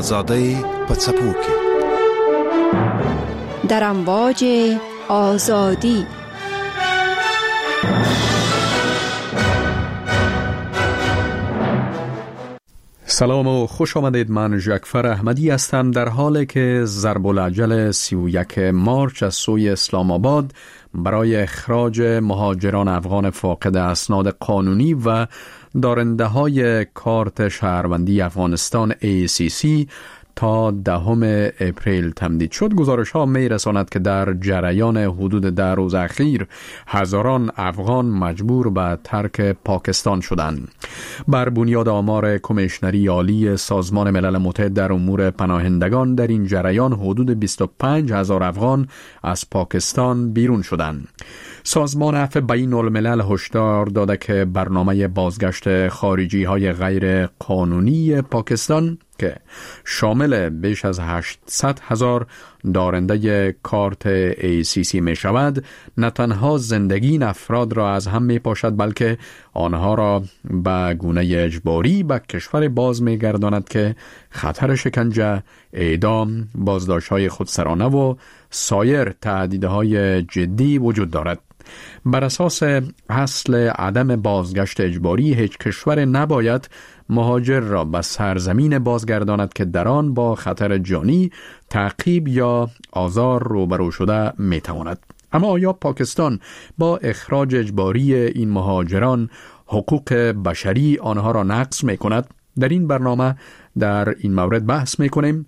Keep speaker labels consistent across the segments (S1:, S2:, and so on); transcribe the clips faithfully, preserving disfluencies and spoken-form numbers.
S1: آزاده پڅپوکي
S2: در امواج آزادی.
S3: سلام و خوش آمدید. من ژکفر احمدی هستم. در حالی که ضرب العجل سی و یک مارچ از سوی اسلام آباد برای اخراج مهاجران افغان فاقد اسناد قانونی و دارنده های کارت شهروندی افغانستان ای سی سی تا دهم اپریل تمدید شد، گزارش ها می رساند که در جریان حدود ده روز اخیر هزاران افغان مجبور به ترک پاکستان شدند. بر بنیاد آمار کمیشنری عالی سازمان ملل متحد در امور پناهندگان، در این جریان حدود بیست و پنج هزار افغان از پاکستان بیرون شدند. سازمان عفو بین الملل هشدار داده که برنامه بازگشت خارجی های غیر قانونی پاکستان که شامل بیش از هشتصد هزار دارنده کارت ای سی سی می شود، نه تنها زندگی این افراد را از هم می پاشد، بلکه آنها را به گونه اجباری به کشور باز می گرداند که خطر شکنجه، اعدام، بازداشت های خودسرانه و سایر تهدیدهای جدی وجود دارد. بر اساس اصل عدم بازگشت اجباری، هیچ کشور نباید مهاجر را به سرزمین بازگرداند که در آن با خطر جانی، تعقیب یا آزار روبرو شده می تواند. اما آیا پاکستان با اخراج اجباری این مهاجران حقوق بشری آنها را نقض می کند؟ در این برنامه در این مورد بحث می کنیم.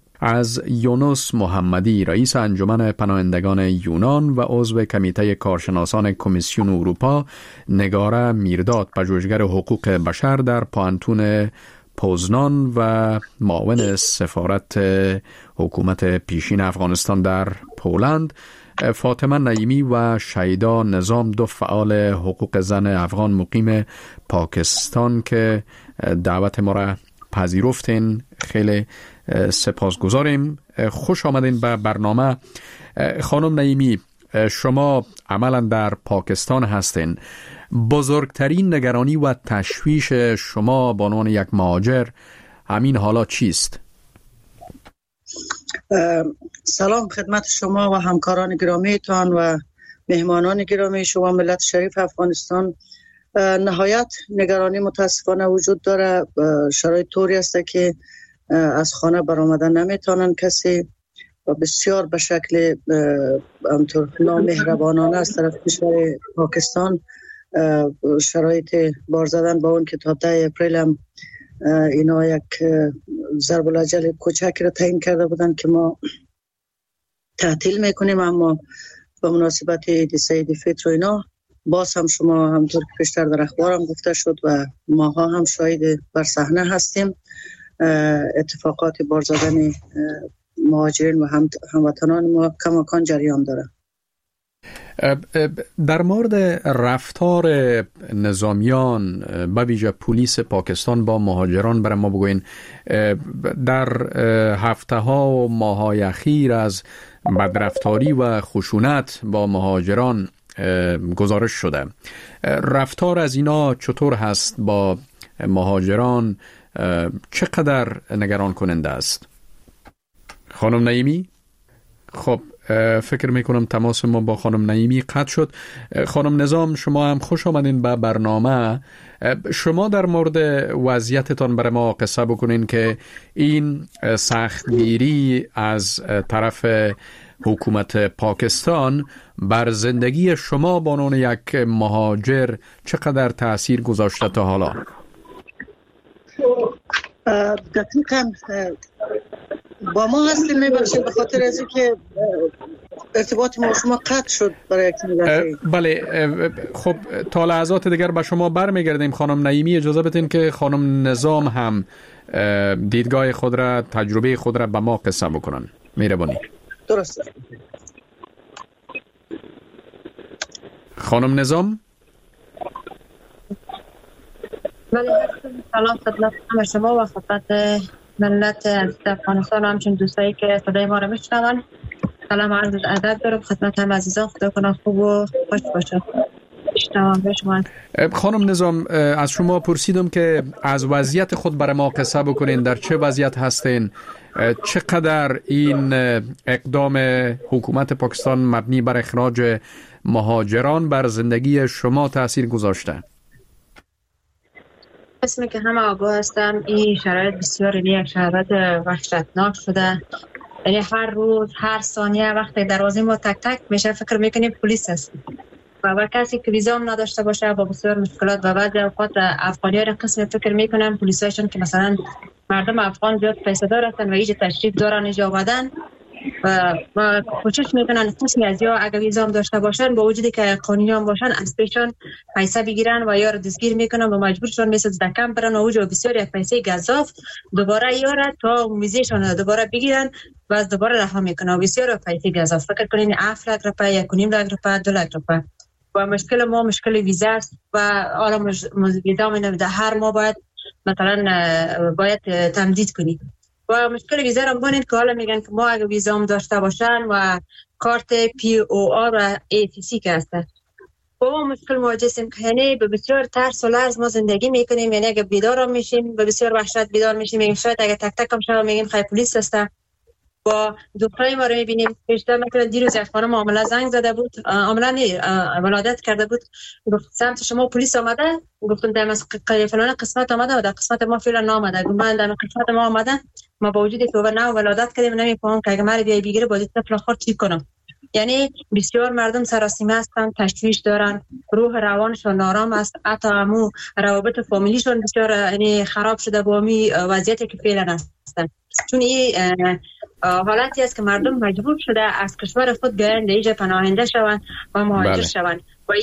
S3: از یونس محمدی، رئیس انجمن پناهندگان یونان و عضو کمیته کارشناسان کمیسیون اروپا، نگاره میرداد، پژوهشگر حقوق بشر در پانتون پوزنان و معاون سفارت حکومت پیشین افغانستان در پولند، فاطمه نعیمی و شیدا نظام، دو فعال حقوق زن افغان مقیم پاکستان که دعوت ما را پذیرفتین. خیلی سپاسگزاریم. خوش آمدین به برنامه. خانم نعیمی، شما عملا در پاکستان هستین. بزرگترین نگرانی و تشویش شما به عنوان یک مهاجر همین حالا چیست؟
S4: سلام خدمت شما و همکاران گرامیتان و مهمانان گرامی شما ملت شریف افغانستان. نهایت نگرانی متاسفانه وجود داره. شرایط طوری است که از خانه برآمدن نمیتونن کسی و بسیار به شکل همطور نامهربانانه از طرف کشور پاکستان شرایط بار زدن با اون که تا ده اپریل هم اینا یک ضرب العجل کوچک را تعیین کرده بودن که ما تعطیل میکنیم، اما به مناسبت عید سعید فطر و اینا باز هم شما همطور که پیشتر در اخبار هم گفته شد و ماها هم شاهد بر صحنه هستیم، اتفاقات بار زدن مهاجرین و هم هموطنان ما کماکان جریان داره.
S3: در مورد رفتار نظامیان به ویژه پلیس پاکستان با مهاجران برای ما بگوین. در هفته ها و ماه های اخیر از بدرفتاری و خشونت با مهاجران گزارش شده. رفتار از اینا چطور هست با مهاجران؟ چقدر نگران کننده است؟ خانم نعیمی؟ خب فکر میکنم تماس ما با خانم نعیمی قطع شد. خانم نظام، شما هم خوش آمدین به برنامه. شما در مورد وضعیتتان برای ما قصه بکنین که این سختگیری از طرف حکومت پاکستان بر زندگی شما به عنوان یک مهاجر چقدر تأثیر گذاشته تا حالا؟
S4: دقیقاً با ما هستیم. میبخشید به خاطر از اینکه ارتباط ما شما قطع شد برای یک مدت.
S3: بله، خب تا لحظات دیگر به شما برمیگردیم. خانم نعیمی، اجازه بدین که خانم نظام هم دیدگاه خود را، تجربه خود را به ما قصه بکنن. مهربانی.
S4: درسته.
S3: خانم نظام.
S5: بله، سلام خدمت شما و خدمت ملت افغانستان و همچنین دوستایی که صدای ما رو میشنون. سلام عرض ادب دارم خدمت هم عزیزان. خدا کنه خوب و خوش باشد. میشنوم به شما.
S3: خانم نظام، از شما پرسیدم که از وضعیت خود برای ما قصه بکنین، در چه وضعیت هستین، چقدر این اقدام حکومت پاکستان مبنی بر اخراج مهاجران بر زندگی شما تأثیر گذاشته؟
S5: اسمی که همه آگاه هستم این شرایط بسیار یک شرایط وحشتناک شده. یعنی هر روز هر ثانیه وقتی دروازه ما تک تک میشه فکر میکنیم پلیس هست و, و کسی که ویزا هم نداشته باشه با بسیار مشکلات و بعضی اوقات افغانی‌ها را قسم فکر میکنن پلیسایشون که مثلا مردم افغان زیاد پیسه دار هستن و اینجا تشریف دارن اینجا آمدن و ما کوشش میکنن قسمی از یا اگه ویزا هم داشته باشن با وجودی که قانونی هم باشن از پیشان پیسه بگیرن و یا را دستگیر میکنن و مجبورشون مثل دکم برن و اونجا بسیار یک پیسه گزاف دوباره یارا تا ویزاشون دوباره بگیرن و از دوباره رها میکنن و بسیار پیسه گزاف. فکر کنین هفت لک روپیه، یک و نیم لک روپیه، دو لک روپیه و مشکل ما مشکل ویزا است و حالا ویزا میده هر ماه باید مثلا باید تمدید کنید و مشکل ویزا رو ببینید که حالا میگن که ما اگه ویزا هم داشته باشن و کارت پی او آر و ای تی سی که هست با ما مشکل مواجه هستیم که یعنی به بسیار ترس و لرز ما زندگی میکنیم. یعنی اگه بیدار هم میشیم به بسیار وحشت بیدار میشیم، میگیم شاید اگه تک تک هم شما میگیم خیلی پلیس هسته. با دخترای ما رو میبینیم پیشتر مثلا دیروز یک خانم عامله زنگ زده بود، عامله نه ولادت کرده بود، گفت سمت شما پلیس آمده، گفتم در فلان قسمت آمده و در قسمت ما فعلا نامده. گفتم من در قسمت ما آمده، ما با وجودی که نه ولادت کردیم نمیفهمم که اگه مرا بیای بگیره با طفل خود چی کنم. یعنی بسیار مردم سراسیمه هستن، تشویش دارن، روح روانشون نارام است، حتی همو روابط فامیلیشون بسیار یعنی خراب شده با می وضعیتی که فعلا هستن. چون این حالتی است که مردم مجبور شده از کشور خود بیاین اینجا پناهنده شوند و مهاجر شوند و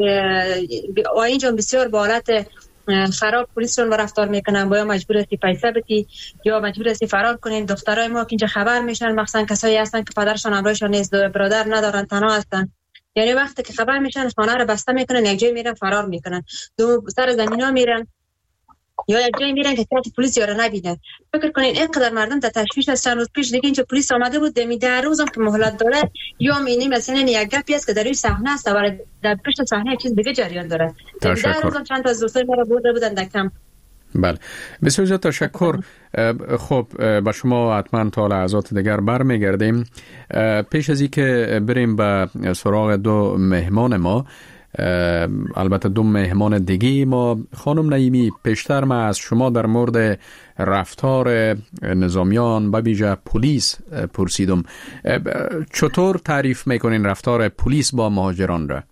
S5: و اینجا بسیار با حالت خراب پلیسشون رفتار میکنن. باید مجبور هستی پیسه بدی یا مجبور هستی فرار کنین. دخترای ما که اینجا خبر میشن مخصوصا کسایی هستن که پدرشون همراهشون نیست، برادر ندارن، تنها هستن، یعنی وقتی که خبر میشن خانه رو بسته میکنن، یک جای میرن فرار میکنن، دو سر زمینا میرن یا یک جایی میرن که کسی پلیس یارو نبینه. فکر کنین اینقدر مردم در تشویش هستن. چند روز پیش دیگه اینجا پلیس آمده بود، دمی ده روزم که مهلت داره یا مینی مثلا یک گپی است که در روی صحنه است ولی در پشت صحنه یک چیز دیگه جریان داره. دمی ده روزم چند تا از دوستای ما رو برده بودن در کمپ.
S3: بله بسیار زیاد تشکر. خب با شما حتما تا لحظات دیگر برمیگردیم. پیش از اینکه بریم به سراغ دو مهمان ما، البته دو مهمان دیگه ما، خانم نعیمی پیشتر ما از شما در مورد رفتار نظامیان و ویژه پلیس پرسیدم. چطور تعریف میکنین رفتار پلیس با مهاجران را؟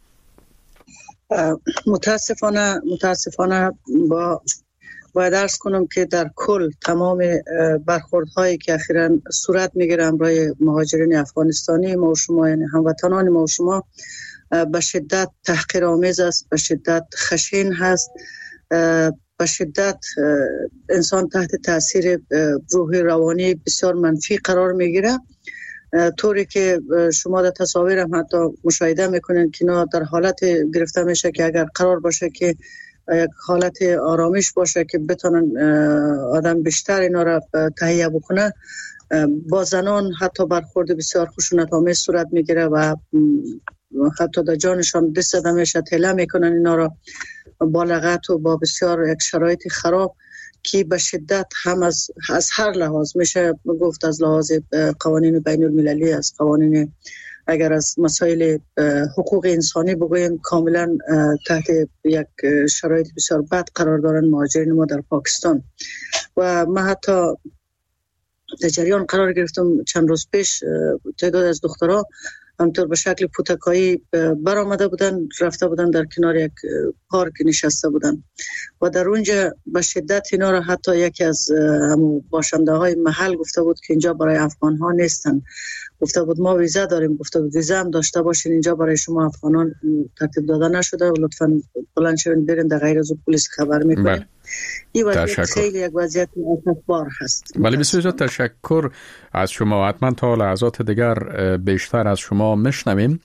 S4: متاسفانه متاسفانه با باید عرض کنم که در کل تمام برخوردهایی که اخیراً صورت میگیره برای مهاجرین افغانستانی ما و شما، یعنی هموطنان ما و شما، به شدت تحقیرآمیز است، به شدت خشن هست، به شدت انسان تحت تاثیر روحی روانی بسیار منفی قرار میگیره، طوری که شما در تصاویر هم حتی مشاهده میکنین که اینا در حالت گرفته میشه که اگر قرار باشه که یک حالت آرامش باشه که بتونن آدم بیشتر اینا را تهیه بکنه، با زنان حتی برخورد بسیار خشونت‌آمیز صورت میگیره و حتی در جانشان دست زده میشه، تله میکنن اینا را با لغت و با بسیار یک شرایط خراب که به شدت هم از از هر لحاظ میشه گفت، از لحاظ قوانین بین المللی، از قوانین اگر از مسائل حقوق انسانی بگویم، کاملا تحت یک شرایط بسیار بد قرار دارن مهاجرین ما در پاکستان. و من حتی در جریان قرار گرفتم چند روز پیش تعداد از دخترها همطور به شکل پوتکایی برآمده بودن، رفته بودن در کنار یک پارک نشسته بودن و در اونجا به شدت اینا را حتی یکی از همون باشنده های محل گفته بود که اینجا برای افغان ها نیستن، گفته بود ما ویزا داریم، گفته بود ویزا هم داشته باشین، اینجا برای شما افغانان ترتیب داده نشده و لطفاً بلند شوین برین در غیر از پلیس خبر میکنین. این وضعیت خیلی یک وضعیت اسفبار هست.
S3: ولی بسیار تشکر از شما. حتما تا لحظات دیگر بیشتر از شما میشنویم.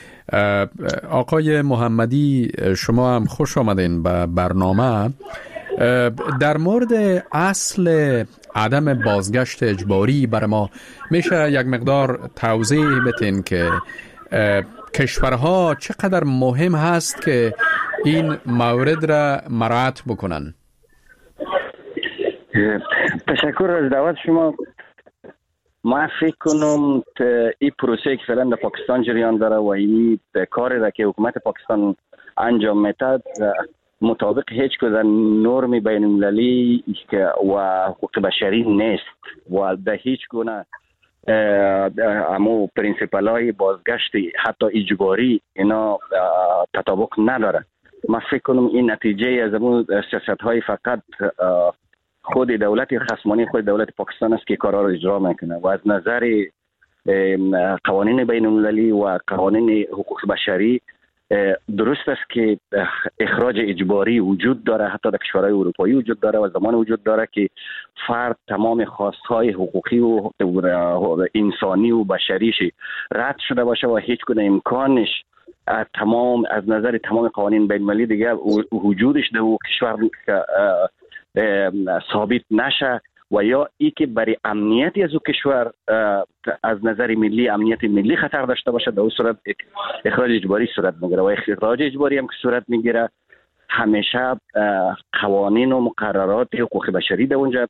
S3: آقای محمدی شما هم خوش آمدین به برنامه. در مورد اصل عدم بازگشت اجباری برای ما میشه یک مقدار توضیح بدین که کشورها چقدر مهم هست که این مورد را مراعات بکنن؟
S6: تشکر از دعوت شما. ما فکر کنم این پروسه که فعلا در پاکستان جریان داره و این کاری را که حکومت پاکستان انجام میده مطابق هیچ کدام نرم بین المللی و حقوق بشری نیست و در هیچ گونه امو پرینسیپل های بازگشت حتی اجباری اینا تطابق نداره. ما فکر کنم این نتیجه از امو سیاست های فقط خود دولت خصمانه خود دولت پاکستان است که کارا رو اجرا میکنه و از نظر قوانین بین المللی و قوانین حقوق بشری درست است که اخراج اجباری وجود داره، حتی در کشورهای اروپایی وجود داره و زمان وجود داره که فرد تمام خواستهای حقوقی و انسانی و بشریش رد شده باشه و هیچ گونه امکانش از تمام از نظر تمام قوانین بین المللی دیگه وجودش در کشور ثابت نشه و یا ای که برای امنیتی از او کشور از نظر ملی امنیت ملی خطر داشته باشه، در اون صورت اخراج اجباری صورت میگیره و اخراج اجباری هم که صورت میگیره همیشه قوانین و مقررات حقوق بشری در اونجا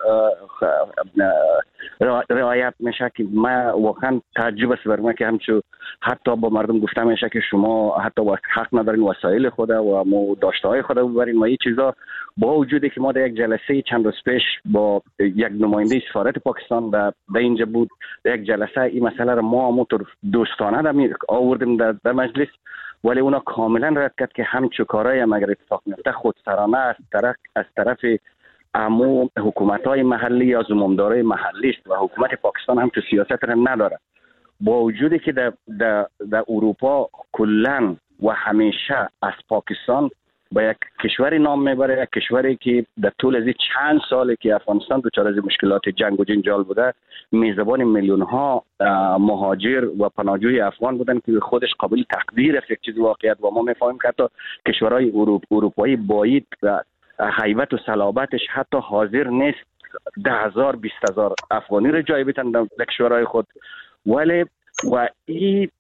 S6: رعایت میشه که ما واقعا تعجب است بر ما که همچون حتی با مردم گفته میشه که شما حتی حق ندارین وسایل خود و مو داشته های خود ببرین و این چیزا، با وجودی که ما در یک جلسه چند روز پیش با یک نماینده سفارت پاکستان در اینجا بود، در یک جلسه این مسئله را ما همونطور دوستانه آوردیم در, در مجلس، ولی اونا کاملا رد کرد که همچون کارهای هم اگر اتفاق میفته خودسرانه از طرف از طرف امو حکومت‌های محلی یا زمامدارای محلی است و حکومت پاکستان هم تو سیاست را نداره. با وجودی که در, در, در اروپا کلاً و همیشه از پاکستان با یک کشوری نام میبره، یک کشوری که در طول از چند سالی که افغانستان دچار از مشکلات جنگ و جنجال بوده میزبان میلیون ها مهاجر و پناهجوی افغان بودن که خودش قابل تقدیر است یک چیز واقعیت و ما میفهمیم که حتی کشورهای اروپ اروپایی باید هیبت و صلابتش حتی حاضر نیست ده هزار بیست هزار افغانی رو جای بیتن در کشورهای خود، ولی و این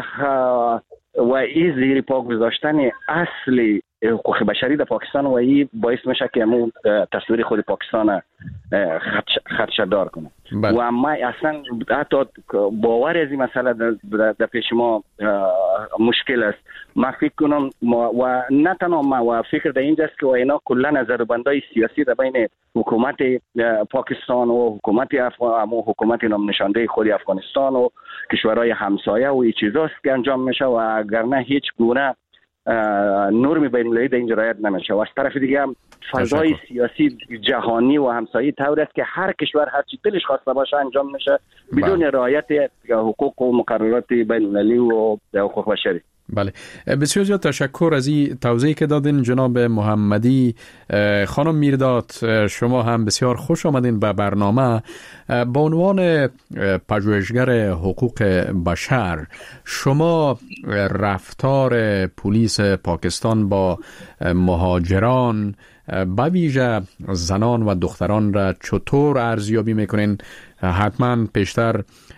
S6: و این زیر پا گذاشتن اصلی حقوق بشری در پاکستان و این باعث میشه که همون تصویر خود پاکستان خدشه‌دار کنه. و اما اصلا حتی باور از این مسئله در, در پیش ما مشکل است. ما فکر کنم و نه تنها ما و فکر در اینجاست که و اینا کلا نظربندای سیاسی در بین حکومت پاکستان و حکومت افغان و حکومت نام نشانده خود افغانستان و کشورهای همسایه و این چیزاست که انجام میشه و اگر نه هیچ گونه نرم بین المللی در اینجا رعایت نمیشه و از طرف دیگه هم فضای سیاسی جهانی و همسایه طور است که هر کشور هر چی دلش خواسته باشه انجام میشه بدون رعایت حقوق و مقررات بین المللی و حقوق بشری.
S3: بله، بسیار زیاد تشکر از این توضیحی که دادین جناب محمدی. خانم میرداد، شما هم بسیار خوش آمدین به برنامه. با عنوان پژوهشگر حقوق بشر، شما رفتار پلیس پاکستان با مهاجران به ویژه زنان و دختران را چطور ارزیابی میکنین؟ حتما پیشتر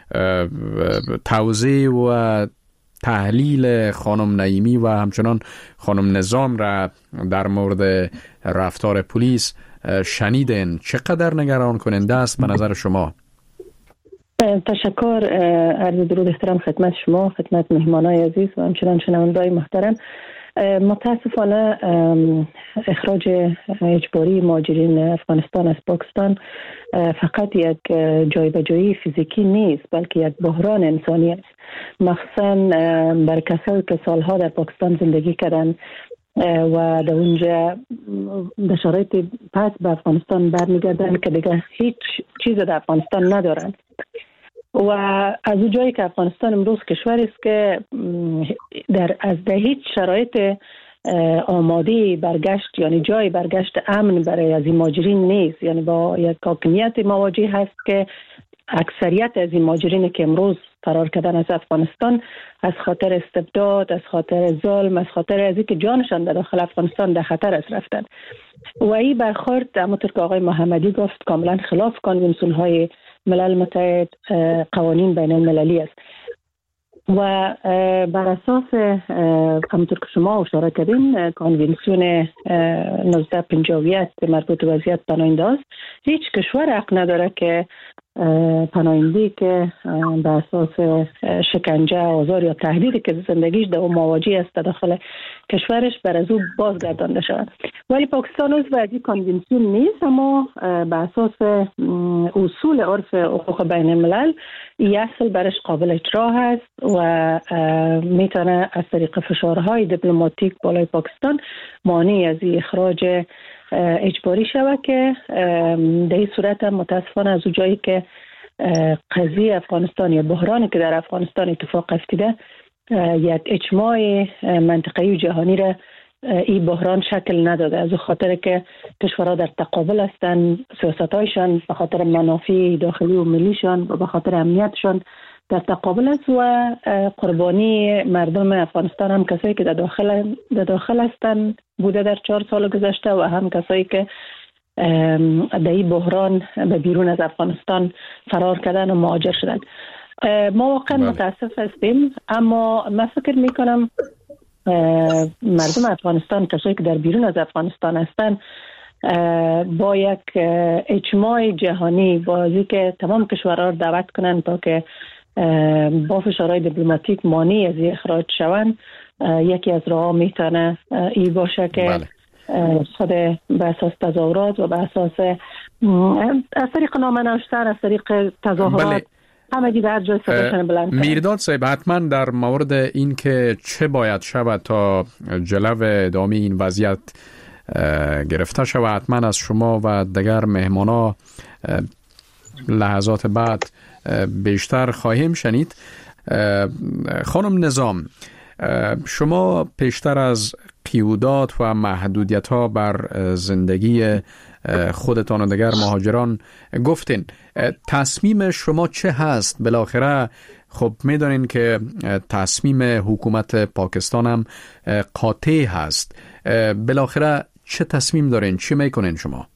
S3: توضیح و تحلیل خانم نعیمی و همچنان خانم نظام را در مورد رفتار پلیس شنیدین. چقدر نگران کننده است به نظر شما؟
S7: تشکر، عرض درود احترام خدمت شما، خدمت مهمانای عزیز و همچنان شنونده‌های محترم. متاسفانه اخراج اجباری مهاجرین افغانستان از پاکستان فقط یک جایبجایی فیزیکی نیست، بلکه یک بحران انسانی است، مخصوصا بر کسایی که سالها در پاکستان زندگی کردن و در اونجا در شرایط پس به افغانستان برمیگردن که دیگه هیچ چیز در افغانستان ندارن و از اون جایی که افغانستان امروز کشوری است که در از در هیچ شرایط آماده برگشت، یعنی جای برگشت امن برای از این مهاجرین نیست، یعنی با یک حاکمیت مواجه هست که اکثریت از این مهاجرین که امروز فرار کردن از افغانستان از خاطر استبداد، از خاطر ظلم، از خاطر از اینکه جانشان در داخل افغانستان در خطر است رفتن و این برخورد همونطور که آقای محمدی گفت کاملا خلاف کنوانسیون‌های ملل متحد، قوانین بین المللی است. و بر اساس همونطور که شما اشاره کردین کنوانسیون نوزده پنجاه و یک مربوط به وضعیت پناهنده است، هیچ کشور حق نداره که پناهنده‌ای که به اساس شکنجه، آزار یا تهدیدی که زندگیش در مواجه است داخل کشورش بر از او بازگردانده شود. ولی پاکستان عضو این کنوانسیون نیست، اما به اساس اصول عرف حقوق بین الملل این اصل برش قابل اجرا هست و میتونه از طریق فشارهای دیپلماتیک بالای پاکستان مانع از اخراج اجباری شود که در این صورت متاسفانه از جایی که قضیه افغانستان یا بحرانی که در افغانستان اتفاق افتیده یک اجماع منطقه‌ای و جهانی را این بحران شکل نداده، از خاطر که کشورها در تقابل هستند، سیاست‌هایشان به خاطر منافع داخلی و ملیشان و به خاطر امنیتشان در تقابل است و قربانی مردم افغانستان هم کسایی که در داخل در داخل هستند بوده در چهار سال گذشته و هم کسایی که در این بحران به بیرون از افغانستان فرار کردن و مهاجر شدن. ما واقعا متاسف هستیم، اما من فکر میکنم مردم افغانستان، کسایی که در بیرون از افغانستان هستند، با یک اجماع جهانی با که تمام کشورها را دعوت کنند تا که با فشارهای دیپلماتیک مانع از اخراج شوند، یکی از راه میتونه این باشه که بله. خود به اساس تظاهرات و به اساس از طریق نامه نوشتن، از طریق تظاهرات بله. همه دیگه هر جای صداشون بلند کنن.
S3: میرداد صاحب، حتما در مورد این که چه باید شود تا جلو ادامه این وضعیت گرفته شود، حتما از شما و دیگر مهمانا لحظات بعد بیشتر خواهیم شنید. خانم نظام، شما پیشتر از قیودات و محدودیت ها بر زندگی خودتان و دیگر مهاجران گفتین، تصمیم شما چه هست؟ بالاخره خب میدانین که تصمیم حکومت پاکستان هم قاطع هست، بالاخره چه تصمیم دارین؟ چی میکنین شما؟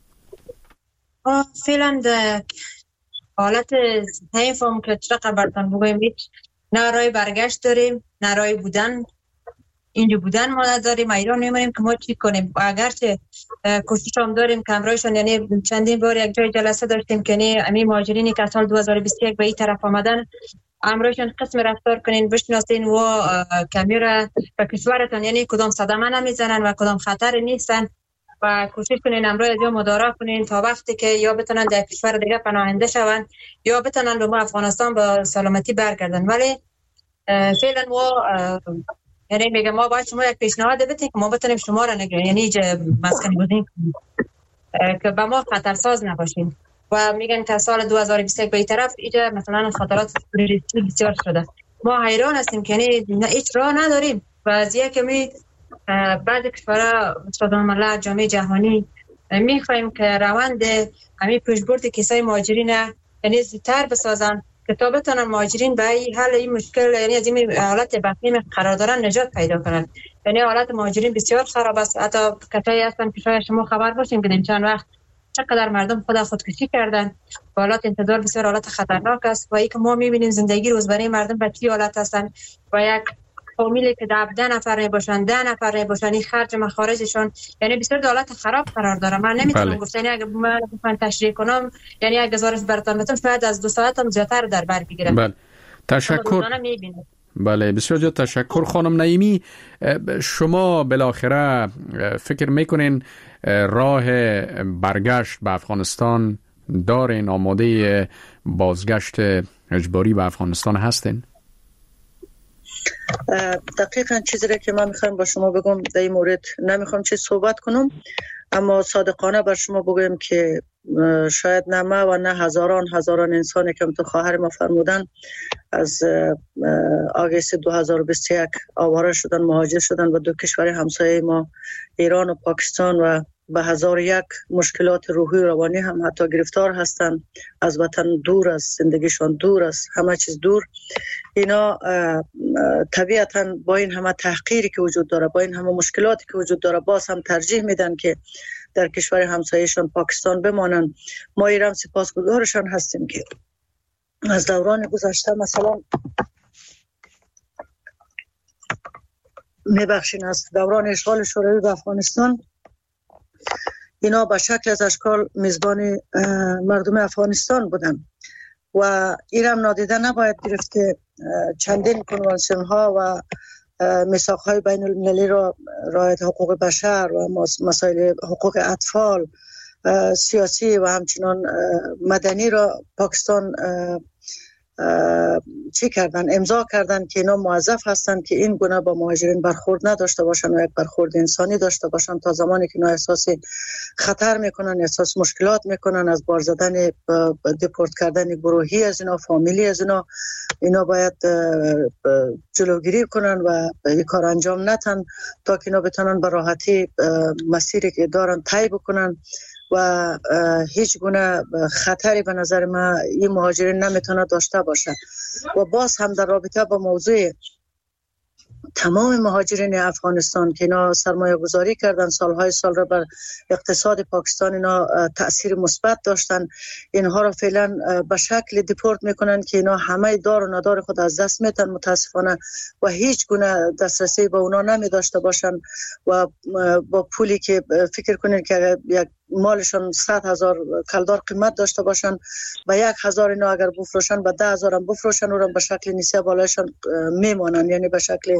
S5: فعلا حالت تایفم که چرا برتان بگویم، نه رای برگشت داریم نه رای بودن، اینجا بودن ما نداریم، ایران نمیمونیم که ما چی کنیم. اگرچه کوشش هم داریم که امرایشان، یعنی چندین بار یک جای جلسه داشتیم که نه امی مهاجرینی که سال دو هزار و بیست و یک به این طرف آمدن امرایشان قسم رفتار کنین، بشناسین و کمیره به کشورتان، یعنی کدام صدمه نمیزنن و کدام خطر نیستن و کوشش کنین امرای از یا مدارا کنین تا وقتی که یا بتونن در کشور دیگه پناهنده شون یا بتونن به ما افغانستان با سلامتی برگردن. ولی فعلا و یعنی میگم ما باید شما یک پیشنهاد بدید که ما بتونیم شما را نگران، یعنی اینجا مسکنی بودیم که به ما خطرساز نباشین. و میگن که سال دو هزار و بیست و یک به این طرف اینجا مثلا خطرات تروریستی بسیار شده. ما حیران هستیم که یعنی هیچ راه نداریم و از یک می بعد کشورها سازمان ملل، جامعه جهانی میخوایم که روند همین پیشبرد کیسای مهاجرین یعنی زودتر بسازن که تا بتونن مهاجرین به حل این مشکل، یعنی از این حالت بحرانی قرار دارن نجات پیدا کنن. یعنی حالت مهاجرین بسیار خراب است. حتی کسایی هستن که شاید شما خبر باشین که چند وقت چقدر مردم خود خودکشی کردن. حالت انتظار بسیار حالت خطرناک است و ای که ما میبینیم زندگی روزمره مردم به چه حالت هستن و یک فامیلی که ده نفر باشن ده نفر باشن این خرج مخارجشون یعنی بسیار حالت خراب قرار داره. من نمیتونم گفت یعنی اگه من بخوام تشریح کنم یعنی اگه گزارش براتون بدم شاید از دو ساعت هم زیادتر در بر بگیرم.
S3: بله تشکر. بله بسیار زیاد تشکر. خانم نعیمی، شما بالاخره فکر میکنین راه برگشت به افغانستان دارین؟ آماده بازگشت اجباری به افغانستان هستین؟
S4: دقیقاً چیزی که من میخوام با شما بگم در این مورد نمیخوام چه صحبت کنم، اما صادقانه بر شما بگم که شاید نه ما و نه هزاران هزاران انسانی که تو خواهر ما فرمودن از آگست دو هزار و بیست و یک آواره شدن، مهاجر شدن و دو کشور همسایه ما ایران و پاکستان و به هزار یک مشکلات روحی و روانی هم حتی گرفتار هستند، از وطن دور، از زندگیشان دور، از همه چیز دور. اینا طبیعتاً با این همه تحقیری که وجود داره، با این همه مشکلاتی که وجود داره، باز هم ترجیح میدن که در کشور همسایه‌شان پاکستان بمانن. ما ایران سپاسگزارشان هستیم که از دوران گذشته مثلا میبخشین از دوران اشغال شوروی به افغانستان اینا به شکل از اشکال میزبان مردم افغانستان بودن و ایران نادیده نباید گرفت که چندین کنوانسیون ها و میثاق های بین المللی را رعایت حقوق بشر و مسائل حقوق اطفال سیاسی و همچنان مدنی را پاکستان چی کردن امضا کردن که اینا موظف هستند که این گونه با مهاجرین برخورد نداشته باشن و یک برخورد انسانی داشته باشن تا زمانی که اینا احساس خطر میکنن، احساس مشکلات میکنن، از بار زدن دیپورت کردن گروهی از اینا، فامیلی از اینا، اینا باید جلوگیری کنن و این کار انجام ندن تا که اینا بتونن به راحتی مسیری که دارن طی بکنن و هیچ گونه خطری به نظر من این مهاجرین نمیتونه داشته باشه. و باز هم در رابطه با موضوع تمام مهاجرین افغانستان که اینا سرمایه گذاری کردن سالهای سال را بر اقتصاد پاکستان، اینا تأثیر مثبت داشتن، اینها را فعلا به شکل دیپورت میکنن که اینا همه دار و ندار خود از دست میتن متاسفانه و هیچ گونه دسترسی به اونا نمی داشته باشن و با پولی که فکر کنین که یک مالشان صد هزار کلدار قیمت داشته باشن و یک هزار اینا اگر بفروشن و ده هزار هم بفروشن و به شکل نیسیه بالایشان میمانن، یعنی به شکل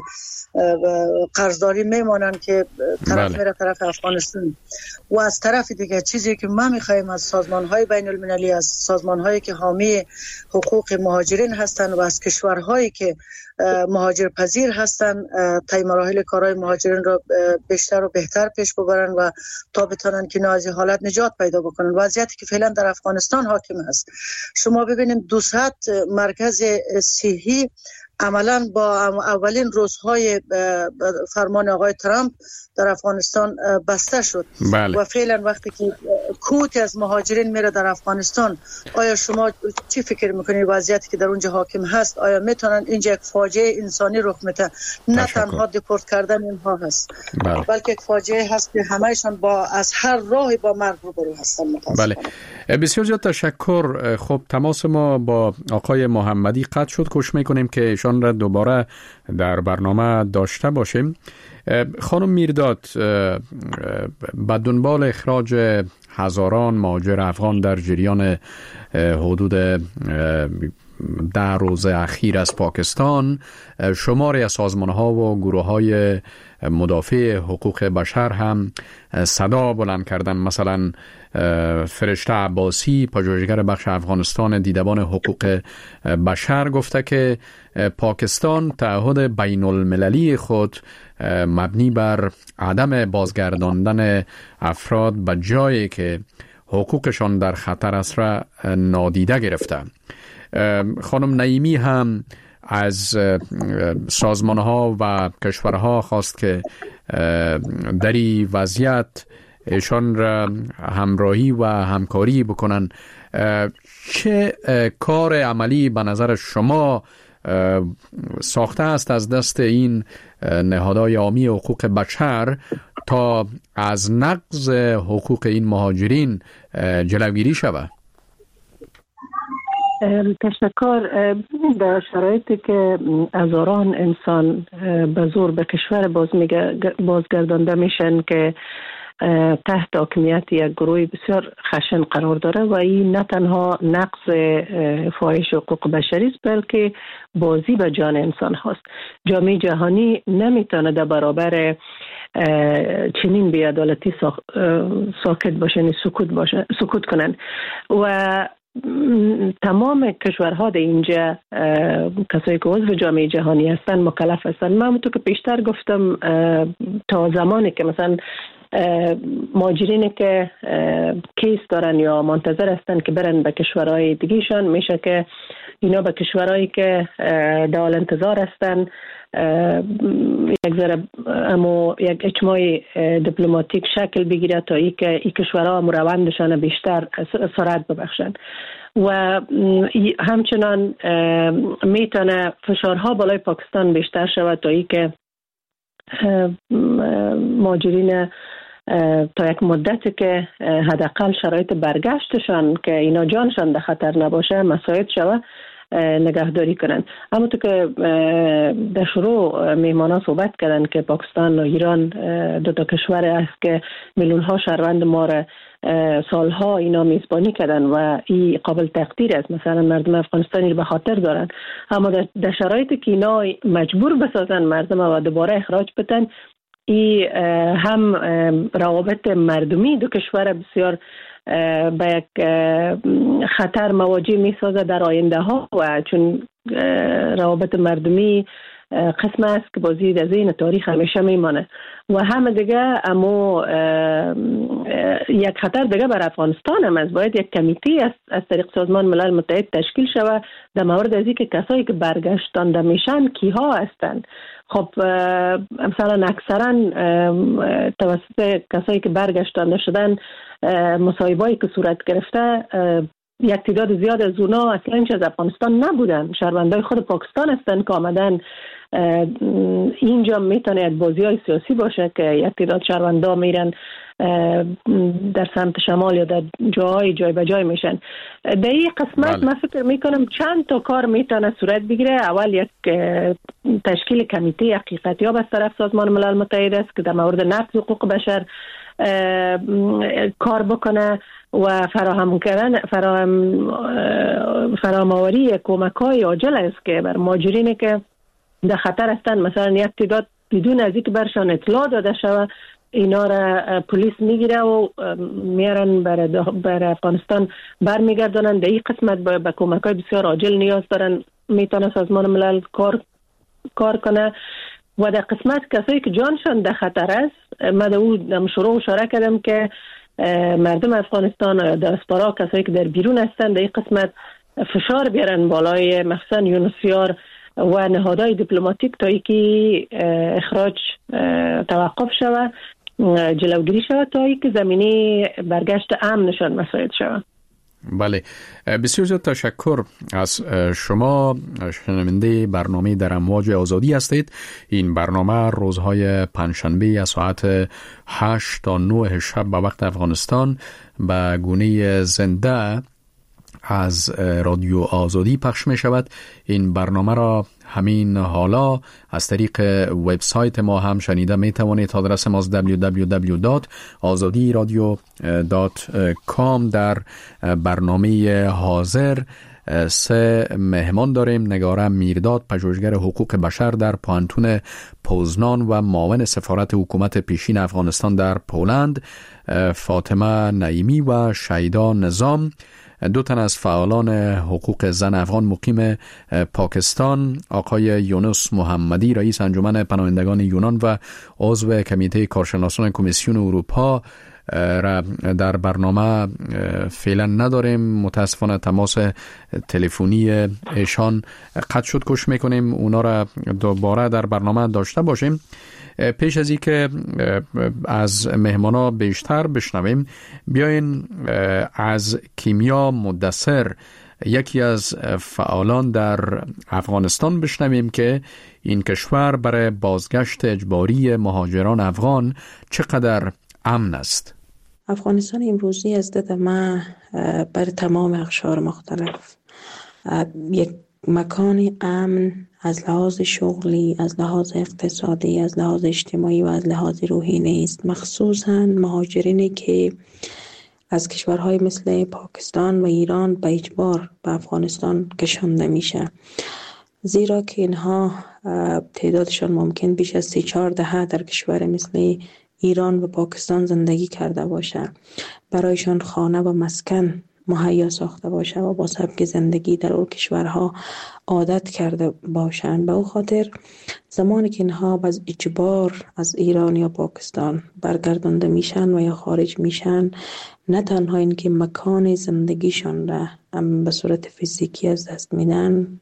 S4: قرضداری میمانن که طرف میره طرف افغانستان. و از طرف دیگه چیزی که ما میخوایم از سازمان های بین المللی، از سازمان هایی که حامی حقوق مهاجرین هستن و از کشورهایی که مهاجر پذیر هستن طی مراحل کارهای مهاجرین را بیشتر و بهتر پیش ببرن و تا بتونن که از این حالت نجات پیدا بکنن. وضعیتی که فعلا در افغانستان حاکم است، شما ببینید دویست مرکز صحی عملا با اولین روزهای فرمان آقای ترامپ در افغانستان بسته شد. بله. و فعلا وقتی که کوتی از مهاجرین میره در افغانستان، آیا شما چی فکر میکنید وضعیتی که در اونجا حاکم هست آیا میتونن اینجا یک فاجعه انسانی رخ میده؟ نه تنها دیپورت کردن اینها هست، بله. بلکه یک فاجعه هست که همهشان با از هر راهی با مرگ روبرو هستن.
S3: بله. بسیار زیاد تشکر. خب تماس ما با آقای محمدی قطع شد. کوشش میکنیم که ایشان را دوباره در برنامه داشته باشیم. خانم میرداد، به دنبال اخراج هزاران مهاجر افغان در جریان حدود ده روز اخیر از پاکستان، شماری از سازمان‌ها و گروه‌های مدافع حقوق بشر هم صدا بلند کردن. مثلا فرشته عباسی، پژوهشگر بخش افغانستان دیدبان حقوق بشر، گفته که پاکستان تعهد بین المللی خود مبنی بر عدم بازگرداندن افراد به جایی که حقوقشان در خطر است را نادیده گرفته. خانم نعیمی هم از سازمانها و کشورها خواست که در این وضعیت ایشان را همراهی و همکاری بکنن. چه کار عملی به نظر شما ساخته است از دست این نهادهای عامی حقوق بشر تا از نقض حقوق این مهاجرین جلوگیری شود؟
S7: تشکر. در شرایطی که هزاران انسان به زور به کشور باز بازگردانده میشن که تحت حاکمیت یک گروه بسیار خشن قرار داره و این نه تنها نقض فاحش حقوق بشری است بلکه بازی به جان انسان هاست. جامعه جهانی نمیتونه در برابر چنین بی‌عدالتی ساکت باشن، سکوت باشن، سکوت کنن و تمام کشورها در اینجا کسایی که عضو جامعه جهانی هستن مکلف هستن. من همونطور که پیشتر گفتم تا زمانی که مثلا مهاجرینی که کیس دارن یا منتظر هستن که برن به کشورهای دیگهشان، میشه که اینا به کشورهایی که در حال انتظار هستن یک ذره اما یک اجماع دیپلماتیک شکل بگیره تا ای که این کشورها روندشان بیشتر سرعت ببخشن و همچنان میتونه فشارها بالای پاکستان بیشتر شود تا ای که مهاجرین تا یک مدتی که حداقل شرایط برگشتشان که اینا جانشان در خطر نباشه مساعد شود، نگهداری کنند. اما تو که در شروع میهمانا صحبت کردن که پاکستان و ایران دو تا کشور است که میلیون ها شهروند ما را سالها اینا میزبانی کردن و این قابل تقدیر است. مثلا مردم افغانستانی رو به خاطر دارن، اما در شرایطی که اینا مجبور بسازن مردم و دوباره اخراج بدن، این هم روابط مردمی دو کشور بسیار به یک خطر مواجه می سازه در آینده ها، و چون روابط مردمی قسم است که بازی در ذهن تاریخ همیشه میمانه. و هم دیگه اما یک خطر دیگه بر افغانستان هم است. باید یک کمیته از, از طریق سازمان ملل متحد تشکیل شود در مورد از اینکه کسایی که برگشتانده میشن کیها هستند. خب مثلا اکثرا توسط کسایی که برگشتانده شدن مصاحبه‌ای که صورت گرفته، یک تعداد زیاد از اونا اصلا هیچ از افغانستان نبودن، شهروندای خود پاکستان هستن که آمدن. اینجا میتونه یک بازی‌های سیاسی باشه که یک تعداد شهروندا میرن در سمت شمال یا در جای جای به جای میشن. در این قسمت من فکر میکنم چند تا کار میتونه صورت بگیره. اول یک تشکیل کمیته حقیقتیاب از طرف سازمان ملل متحد است که در مورد نقض حقوق بشر کار بکنه و فراهم کردن فراهم فراهم‌آوری کمک‌های عاجل است که بر مهاجرینی که در خطر هستند، مثلا یک تعداد بدون از اینکه برشان اطلاع داده شود اینا را پلیس میگیره و میارن برای بر افغانستان برمیگردونن. در این قسمت به کمک‌های بسیار عاجل نیاز دارن، میتونه سازمان ملل کار کار کنه. و در قسمت کسایی که جانشان در خطر است، من در اون شروع اشاره کردم که مردم افغانستان یا دیاسپورا، کسایی که در بیرون هستند، در این قسمت فشار بیارن بالای مخصوصا یونسیار و نهادهای دیپلماتیک تا اینکه اخراج توقف شود، جلوگیری شود تا اینکه زمینه برگشت امنشان مساعد شود.
S3: بله، بسیار زیاد تشکر از شما. شنونده برنامه در امواج آزادی هستید. این برنامه روزهای پنجشنبه از ساعت هشت تا نه شب به وقت افغانستان به گونه زنده از رادیو آزادی پخش می شود. این برنامه را همین حالا از طریق وبسایت ما هم شنیده می توانید. آدرس ما دبلیو دبلیو دبلیو دات آزادی رادیو دات کام. در برنامه حاضر سه مهمان داریم: نگاره میرداد، پژوهشگر حقوق بشر در پانتون پوزنان و معاون سفارت حکومت پیشین افغانستان در پولند، فاطمه نعیمی و شیدا نظام، دو تن از فعالان حقوق زن افغان مقیم پاکستان، آقای یونس محمدی رئیس انجمن پناهندگان یونان و عضو کمیته کارشناسان کمیسیون اروپا را در برنامه فعلا نداریم. متاسفانه تماس تلفنی ایشان قطع شد. کوشش میکنیم اونا را دوباره در برنامه داشته باشیم. پیش از این که از مهمانا بیشتر بشنویم، بیاین از کیمیا مدثر، یکی از فعالان در افغانستان، بشنویم که این کشور برای بازگشت اجباری مهاجران افغان چقدر امن است.
S8: افغانستان امروزی از دید ما بر تمام اقشار مختلف یک مکان امن از لحاظ شغلی، از لحاظ اقتصادی، از لحاظ اجتماعی و از لحاظ روحی نیست، مخصوصاً مهاجرینی که از کشورهای مثل پاکستان و ایران به اجبار به افغانستان کشانده میشه، زیرا که اینها تعدادشان ممکن بیش از سی چهار دهه در کشور مثل ایران و پاکستان زندگی کرده باشه، برایشان خانه و مسکن مهیا ساخته باشه و با سبک زندگی در اون کشورها عادت کرده باشند. به او خاطر زمانی که اینها از اجبار از ایران یا پاکستان برگردانده میشن و یا خارج میشن، نه تنها این که مکان زندگیشان را به صورت فیزیکی از دست میدن،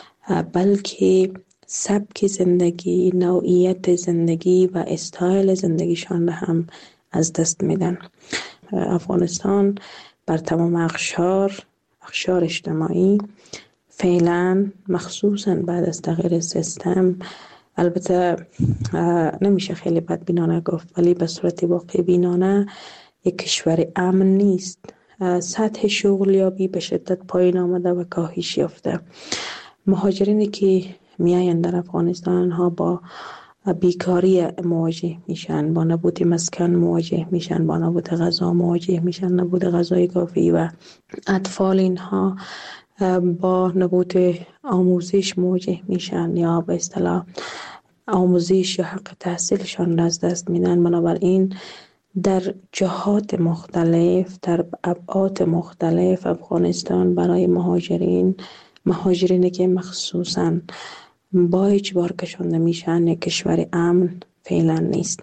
S8: بلکه سبک زندگی، نوعیت زندگی و استایل زندگیشان را هم از دست میدن. افغانستان بر تمام اقشار اقشار اجتماعی فعلا، مخصوصا بعد از تغییر سیستم، البته نمیشه خیلی بدبینانه گفت ولی به صورت واقع بینانه یک کشور امن نیست. سطح شغلیابی به شدت پایین آمده و کاهش یافته. مهاجرینی که میایند در افغانستان ها با بیکاری مواجه میشن، با نبود مسکن مواجه میشن، با نبود غذا مواجه میشن، نبود غذای کافی، و اطفال اینها با نبود آموزش مواجه میشن یا به اصطلاح آموزش یا حق تحصیلشان از دست میدن. بنابراین در جهات مختلف، در ابعاد مختلف، افغانستان برای مهاجرین مهاجرینی که مخصوصاً با اجبار کشانده میشن یک کشور امن فعلا نیست.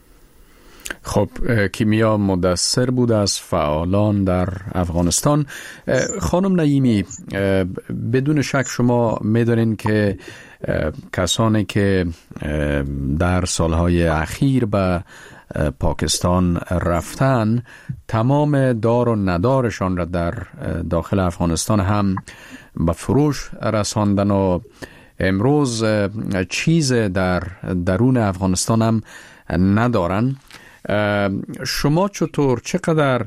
S3: خب کیمیا مدثر بود از فعالان در افغانستان. خانم نعیمی، بدون شک شما میدونین که کسانی که در سالهای اخیر به پاکستان رفتن تمام دار و ندارشان را در داخل افغانستان هم به فروش رساندن و امروز چیز در درون افغانستان هم ندارن. شما چطور، چقدر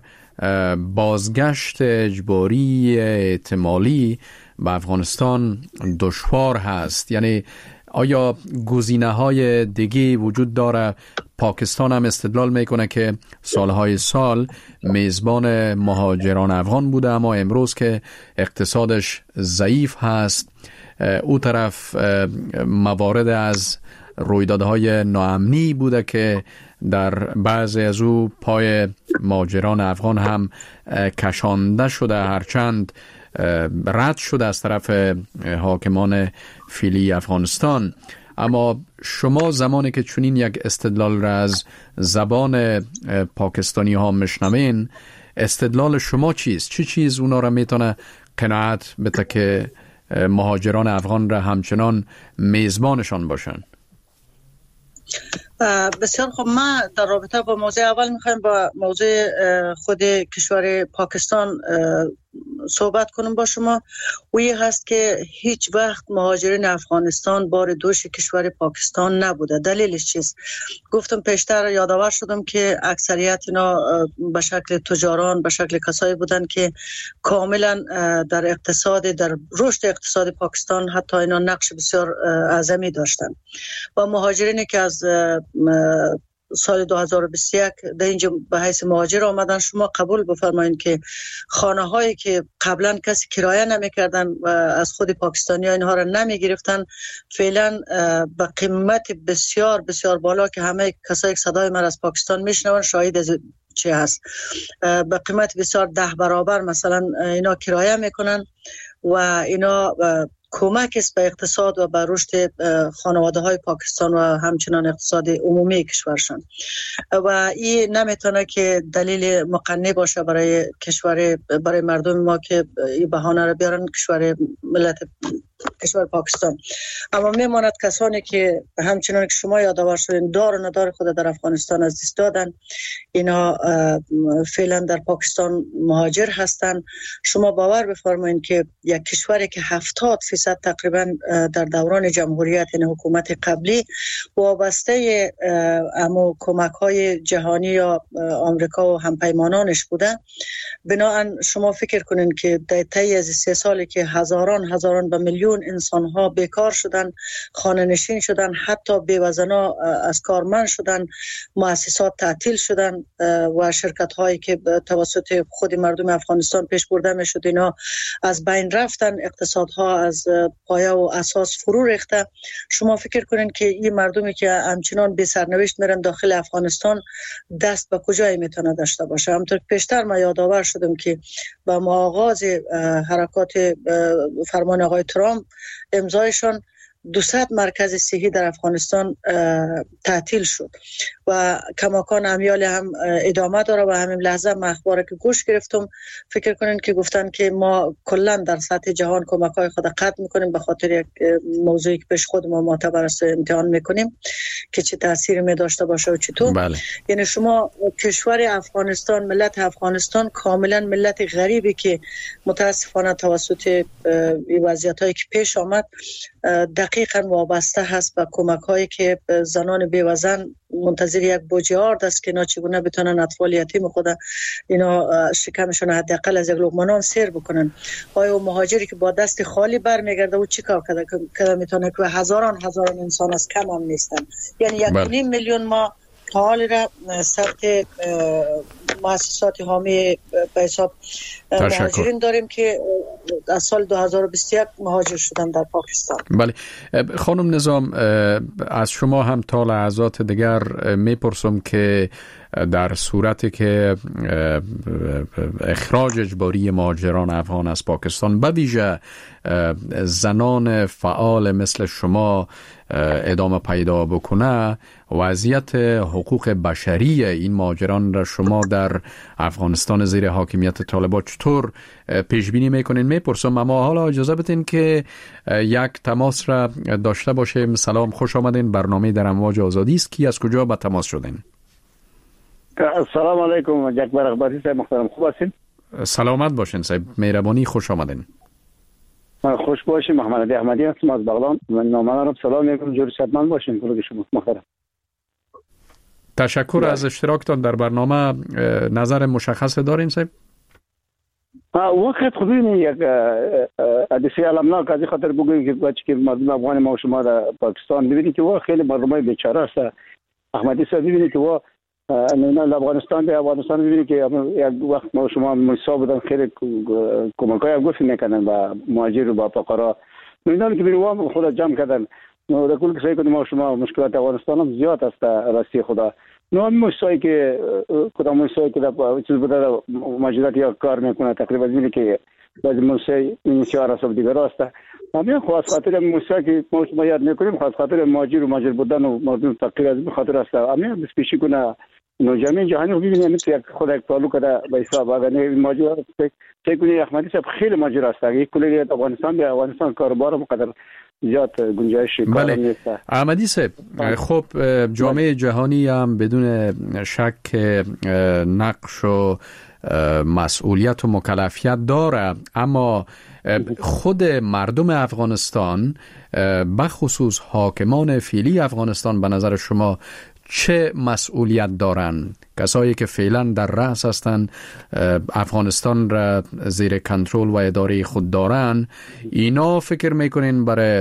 S3: بازگشت اجباری احتمالی به افغانستان دشوار هست؟ یعنی آیا گزینه های دیگه وجود داره؟ پاکستان هم استدلال میکنه که سالهای سال میزبان مهاجران افغان بوده، اما امروز که اقتصادش ضعیف هست، او طرف موارد از رویدادهای ناامنی بوده که در بعضی از او پای مهاجران افغان هم کشانده شده، هرچند رد شده از طرف حاکمان فعلی افغانستان. اما شما زمانی که چنین یک استدلال را از زبان پاکستانی ها مشنوین، استدلال شما چیست؟ چی چیز اونا را میتونه قناعت بده که مهاجران افغان را همچنان میزبانشان باشن؟
S4: بسیار خوب. ما در رابطه با موضوع اول میخوایم با موضوع خود کشور پاکستان صحبت کنم با شما. و این هست که هیچ وقت مهاجرین افغانستان بار دوش کشور پاکستان نبوده. دلیلش چیست؟ گفتم پیشتر یادآور شدم که اکثریت اینا به شکل تجاران، به شکل کسایی بودن که کاملا در اقتصاد، در رشد اقتصاد پاکستان حتی اینا نقش بسیار اعظمی داشتن. و مهاجرینی که از سال دو هزار و بیست و یک در اینجا به حیث مهاجر آمدن، شما قبول بفرمایید که خانه هایی که قبلا کسی کرایه نمی کردن و از خود پاکستانی ها اینها را نمی گرفتن، فعلا به قیمت بسیار بسیار بالا که همه کسایی که صدای من از پاکستان میشنون شاهد از چی هست، به قیمت بسیار ده برابر مثلا اینا کرایه میکنن و اینا کمک است به اقتصاد و به رشد خانواده های پاکستان و همچنان اقتصاد عمومی کشورشان. و این نمیتونه که دلیل مقنع باشه برای کشور، برای مردم ما که این بهانه رو بیارن کشور ملت کشور پاکستان. اما میماند کسانی که همچنان که شما یادآور شدین دار و ندار خود در افغانستان از دست دادن، اینا فعلا در پاکستان مهاجر هستند. شما باور بفرمایید که یک کشوری که هفتاد فیصد تقریبا در دوران جمهوریت یعنی حکومت قبلی وابسته امو کمک های جهانی یا آمریکا و همپیمانانش بوده، بنابراین شما فکر کنین که در طی از سه سالی که هزاران هزاران به میلیون انسان ها بیکار شدن، خانه نشین شدن، حتی بیوزنا از کارمند شدن، مؤسسات تعطیل شدن و شرکت هایی که توسط خود مردم افغانستان پیش برده می شد اینا از بین رفتن، اقتصادها از پایه و اساس فرو ریخته. شما فکر کنین که این مردمی که همچنان بی سرنوشت میرن داخل افغانستان دست به کجایی میتونه داشته باشه؟ همونطور که پیشتر ما یادآور شدم که با ما آغاز حرکات فرمان آقای ترامپ امضایشان دویست مرکز صحی در افغانستان تعطیل شد و کماکان امیال هم ادامه داره. و همین لحظه ما اخبار که گوش گرفتم فکر کنین که گفتن که ما کلا در سطح جهان کمک‌های خود قطع میکنیم به خاطر یک موضوعی که پیش خود ما معتبر است امتحان میکنیم که چه تأثیری می داشته باشه و چطور.
S3: بله.
S4: یعنی شما کشور افغانستان، ملت افغانستان کاملا ملت غریبی که متاسفانه توسط این وضعیتایی که پیش آمد دقیقاً وابسته هست به کمک هایی که زنان بیوزن منتظر یک بوجیارد است که اینا چگونه بتونن اطفال یتیم خود اینا شکمشون حداقل از یک لقمه نان سیر بکنن. آیا مهاجری که با دست خالی برمیگرده او چی کار کرده که میتونه که هزاران هزاران انسان از کم هم نیستن. یعنی یک و نیم میلیون ما حال را سطح مؤسسات حامی به حساب مهاجرین داریم که از سال دو هزار و بیست و یک مهاجر شدن در پاکستان.
S3: بله خانم نظام، از شما هم تا لحظات دیگر میپرسم که در صورتی که اخراج اجباری مهاجران افغان از پاکستان به ویژه زنان فعال مثل شما ادامه پیدا بکنه، وضعیت حقوق بشری این مهاجران را شما در افغانستان زیر حاکمیت طالبان چطور پیش بینی میکنین؟ میپرسم، اما حالا اجازه بدین که یک تماس را داشته باشیم. سلام، خوش آمدین. برنامه در امواج آزادی است. کی از کجا به تماس شدین؟
S6: سلام علیکم جکبر اخباری صاحب محترم، خوب هستین؟
S3: سلامت باشین صاحب، مهربانی، خوش آمدین.
S6: خوش باشین. محمد علی احمدی هستم از بغلان. من نامه سلام میکنم، جور صحتمند باشین کل شما محترم.
S3: تشکر بله. از اشتراکتان در برنامه. نظر مشخص دارین صاحب؟
S6: وقت خب ببینید یک حادثه المناک از خاطر بگوییم که بچه که مردم افغان ما و شما در پاکستان ببینید که وا خیلی مردمای بیچاره است. احمدی صاحب ببینید که وا نه افغانستان به افغانستان ببینید که یک وقت ما شما مصاب بودن خیلی کمکای گفت میکنن با مهاجر و با فقرا. میدونن که ببینید خدا جمع کردن. نو در کل که سعی کنیم ما شما مشکلات افغانستان هم زیاد است راستی خدا. نو هم مشکلی که کدام مشکلی که در چیز بوده ماجرات یا کار میکنه تقریبا میبینی که بعضی مشکلی این چهار حساب دیگر است. همین خاص خاطر مشکلی که ما شما یاد میکنیم خاص خاطر مهاجر و مهاجر بودن و مردم تقریبا از خاطر است. همین بسپیشی کنه نو جامعه جهانی رو ببینید مثل یک خود یک پالو کده به حساب اگر نه ماجرا فکر کنید احمدی صاحب خیلی ماجرا است. یک کلی افغانستان به افغانستان کاروبار مقدر زیاد گنجایش کار نیست.
S3: احمدی صاحب، خب جامعه جهانی هم بدون شک نقش و مسئولیت و مکلفیت داره، اما خود مردم افغانستان بخصوص حاکمان فعلی افغانستان به نظر شما چه مسئولیت دارن؟ کسایی که فعلا در رأس هستند افغانستان را زیر کنترل و اداره خود دارن، اینا فکر میکنین برای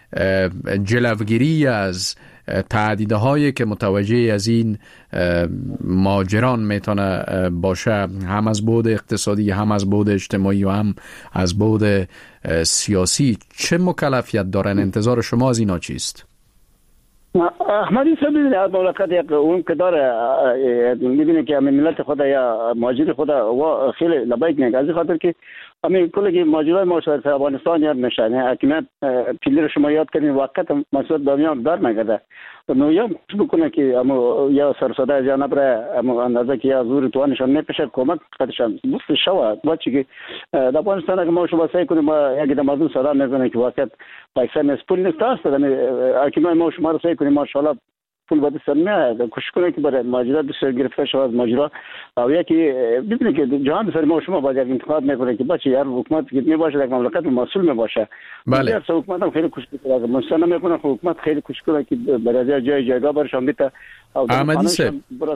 S3: جلوگیری از تهدیدهایی که متوجه از این مهاجران میتونه باشه، هم از بعد اقتصادی هم از بعد اجتماعی و هم از بعد سیاسی، چه مکلفیت دارن؟ انتظار شما از اینا چیست؟
S6: احمدی صاحب ببینید از مملکت یک اون که داره میبینه که همین ملت خدا یا مهاجر خدا و خیلی لبایک میگه، از خاطر که همین کلی ماجرای ما در افغانستان یاد میشن. حکومت پیلی رو شما یاد کردین وقت مسئول دامیان دار نگرده نو یا بکنه که اما یا سرساده از یا نبره اما اندازه که یا زور توانشان نپشه کمک قدشان بفت شوا بچه که در افغانستان اگه ما شما سعی کنیم ما یکی در مردم صدا میزنه که وقت پیسه نیست پول نیست است. حکومت ما شما رو سعی کنیم ماشاءالله پول بده سر نه کوشش کنه که برای ماجرا دست گرفته شود از ماجرا او یکی ببینید که جهان سر ما شما باید یک انتقاد میکنه که بچه یار حکومت که میباشه یک مملکت مسئول میباشه.
S3: بله
S6: حکومت هم خیلی کوشش کنه مسئول نمیکنه، حکومت خیلی کوشش کنه که برای جای جایگاه برشان بیته.
S3: احمدی صاحب،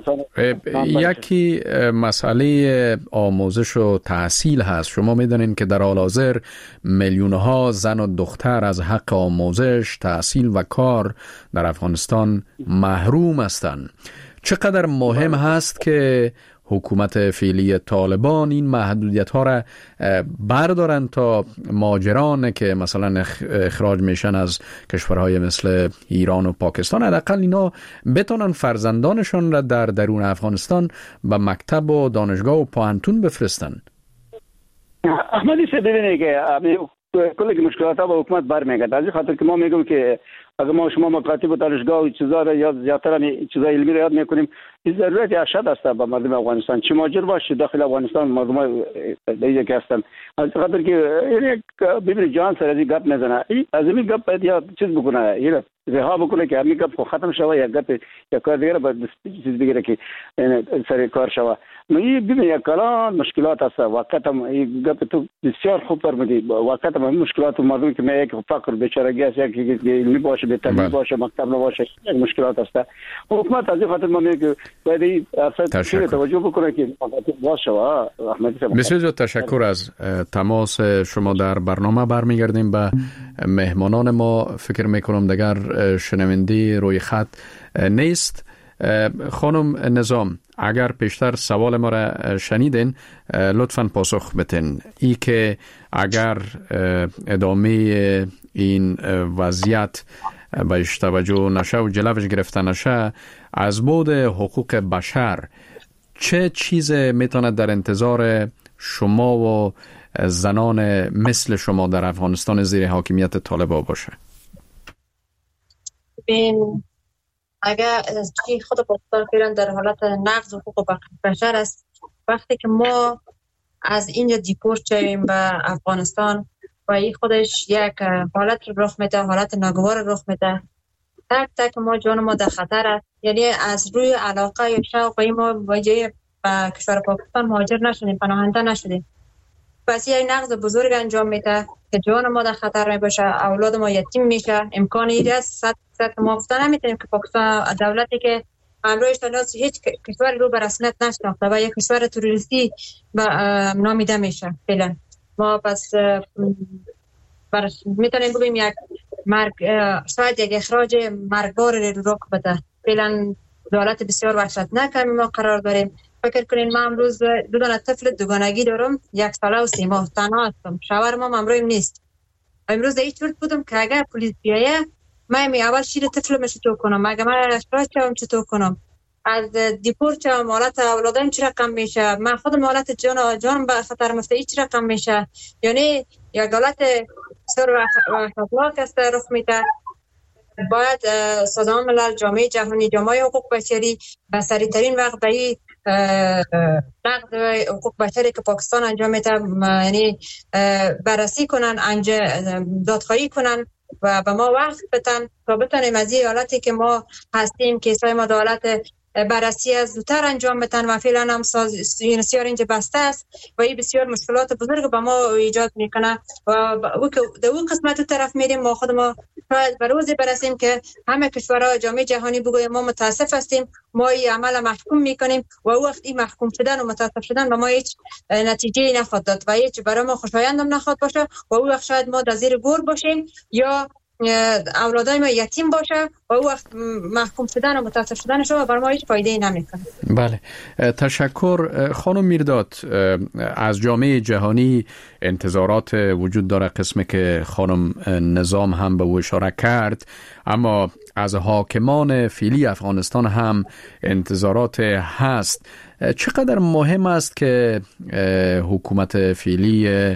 S3: یکی مسئله آموزش و تحصیل هست. شما میدونین که در حال حاضر میلیون ها زن و دختر از حق آموزش، تحصیل و کار در افغانستان محروم هستند. چقدر مهم هست که حکومت فعلی طالبان این محدودیت ها را بردارن تا مهاجران که مثلا اخراج میشن از کشورهای مثل ایران و پاکستان حداقل اینا بتونن فرزندانشان را در درون افغانستان به مکتب و دانشگاه و پوهنتون بفرستن.
S6: احمدی صاحب ببینید که کلی مشکلات ها با حکومت برمیگرده. از خاطر که ما میگم که اگر ما شما مکاتب و دانشگاه و چیزا را یاد زیادتر هم چیزا علمی را یاد میکنیم، این ضرورت اشد است به مردم افغانستان، چه مهاجر باشه داخل افغانستان مردم دیگه که هستن. از خاطر که یعنی ببینید جان سر از این گپ میزنه، از این گپ باید یا چیز بکنه، یعنی رها بکنه که همین گپ ختم شوه یا گپ یا کار دیگه با چیز بگیره که سر کار شوه. می ببین یک کلان مشکلات است. وقت هم گپ تو بسیار خوب فرمودی. وقت هم مشکلات مردم که میگه که فقر بیچارگی است، یک علمی باشه، به تعلیم باشه، مکتب نباشه، یک مشکلات است. حکومت از این خاطر ما میگه که باید این اصلا توجه بکنه که باشه. احمدی صاحب
S3: بسیار زیاد تشکر از تماس شما. در برنامه برمیگردیم به مهمانان ما. فکر میکنم دیگر شنونده روی خط نیست. خانم نظام، اگر پیشتر سوال ما را شنیدین لطفاً پاسخ بدین. ای که اگر ادامه این وضعیت بهش توجه نشه و جلوش گرفته نشه، از بعد حقوق بشر چه چیز میتونه در انتظار شما و زنان مثل شما در افغانستان زیر حاکمیت طالبان باشه؟
S5: بین اگر چی خود پاکستان فعلا در حالت نقض حقوق بشر است، وقتی که ما از اینجا دیپورت شویم به افغانستان و این خودش یک حالت رخ میده، حالت ناگوار رخ میده، تک تک ما جان ما در خطر است. یعنی از روی علاقه یا شوق ما به کشور پاکستان مهاجر نشدیم، پناهنده نشدیم. پس یک نقض بزرگ انجام میده که جان ما در خطر می باشه، اولاد ما یتیم میشه. امکانی است صد صد ما گفتن نمیتونیم که پاکستان دولتی که امروز تناس هیچ کشور رو به رسمیت نشناخته و یک کشور تروریستی نامیده میشه فعلا. ما پس میتونیم بگیم یک مرگ، شاید یک اخراج مرگبار رو رخ بده. فعلا دولت بسیار وحشتناک ما قرار داریم. فکر کنین من امروز دو دانه طفل دوگانگی دارم، یک ساله و سه ماه، تنها هستم. شوهرم هم امروز نیست. امروز در این طور بودم که اگر پلیس بیایه من می اول شیر طفلم چطور کنم، اگر من اشتراک شوم چطور کنم، از دیپورت شوم حالت اولادم چی رقم میشه، من خودم حالت جان جانم به خطر مفته چی رقم میشه. یعنی یک حالت بسیار وحشتناک است رخ میده. باید سازمان ملل، جامعه جهانی، جامعه حقوق بشری به سریعترین وقت به این نقض حقوق بشری که پاکستان انجام میده یعنی بررسی کنن، دادخواهی کنن و به ما وقت بدن تا بتونیم از این حالتی که ما هستیم کیسای ما دولت بررسی از زودتر انجام بدن و فعلا هم سیار اینجا بسته است و این بسیار مشکلات بزرگ به ما ایجاد میکنه و در اون قسمت طرف میریم ما خود ما شاید به روزی برسیم که همه کشورها جامعه جهانی بگویم ما متاسف هستیم، ما این عمل محکوم میکنیم و او وقت این محکوم شدن و متاسف شدن به ما هیچ نتیجه نخواهد داد و هیچ برای ما خوشایند هم نخواهد باشه و او وقت شاید ما در زیر گور باشیم یا اولادای ما یتیم باشه و او وقت محکوم شدن و متاسف شدن شما برای ما هیچ فایده ای نمیکنه.
S3: بله، تشکر. خانم میرداد، از جامعه جهانی انتظارات وجود داره، قسمی که خانم نظام هم به او اشاره کرد، اما از حاکمان فعلی افغانستان هم انتظارات هست. چقدر مهم است که حکومت فعلی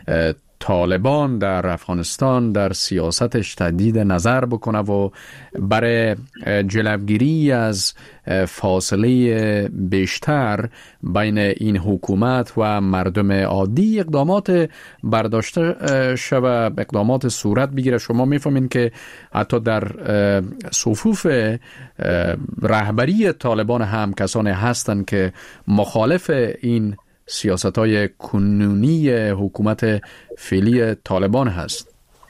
S3: طالبان در افغانستان در سیاستش تجدید نظر بکنه و برای جلوگیری از فاصله بیشتر بین این حکومت و مردم عادی اقدامات برداشته شود، اقدامات صورت بگیره؟ شما میفهمین که حتی در صفوف رهبری طالبان هم کسانی هستند که مخالف این سیاست‌های کنونی حکومت فعلی طالبان هست.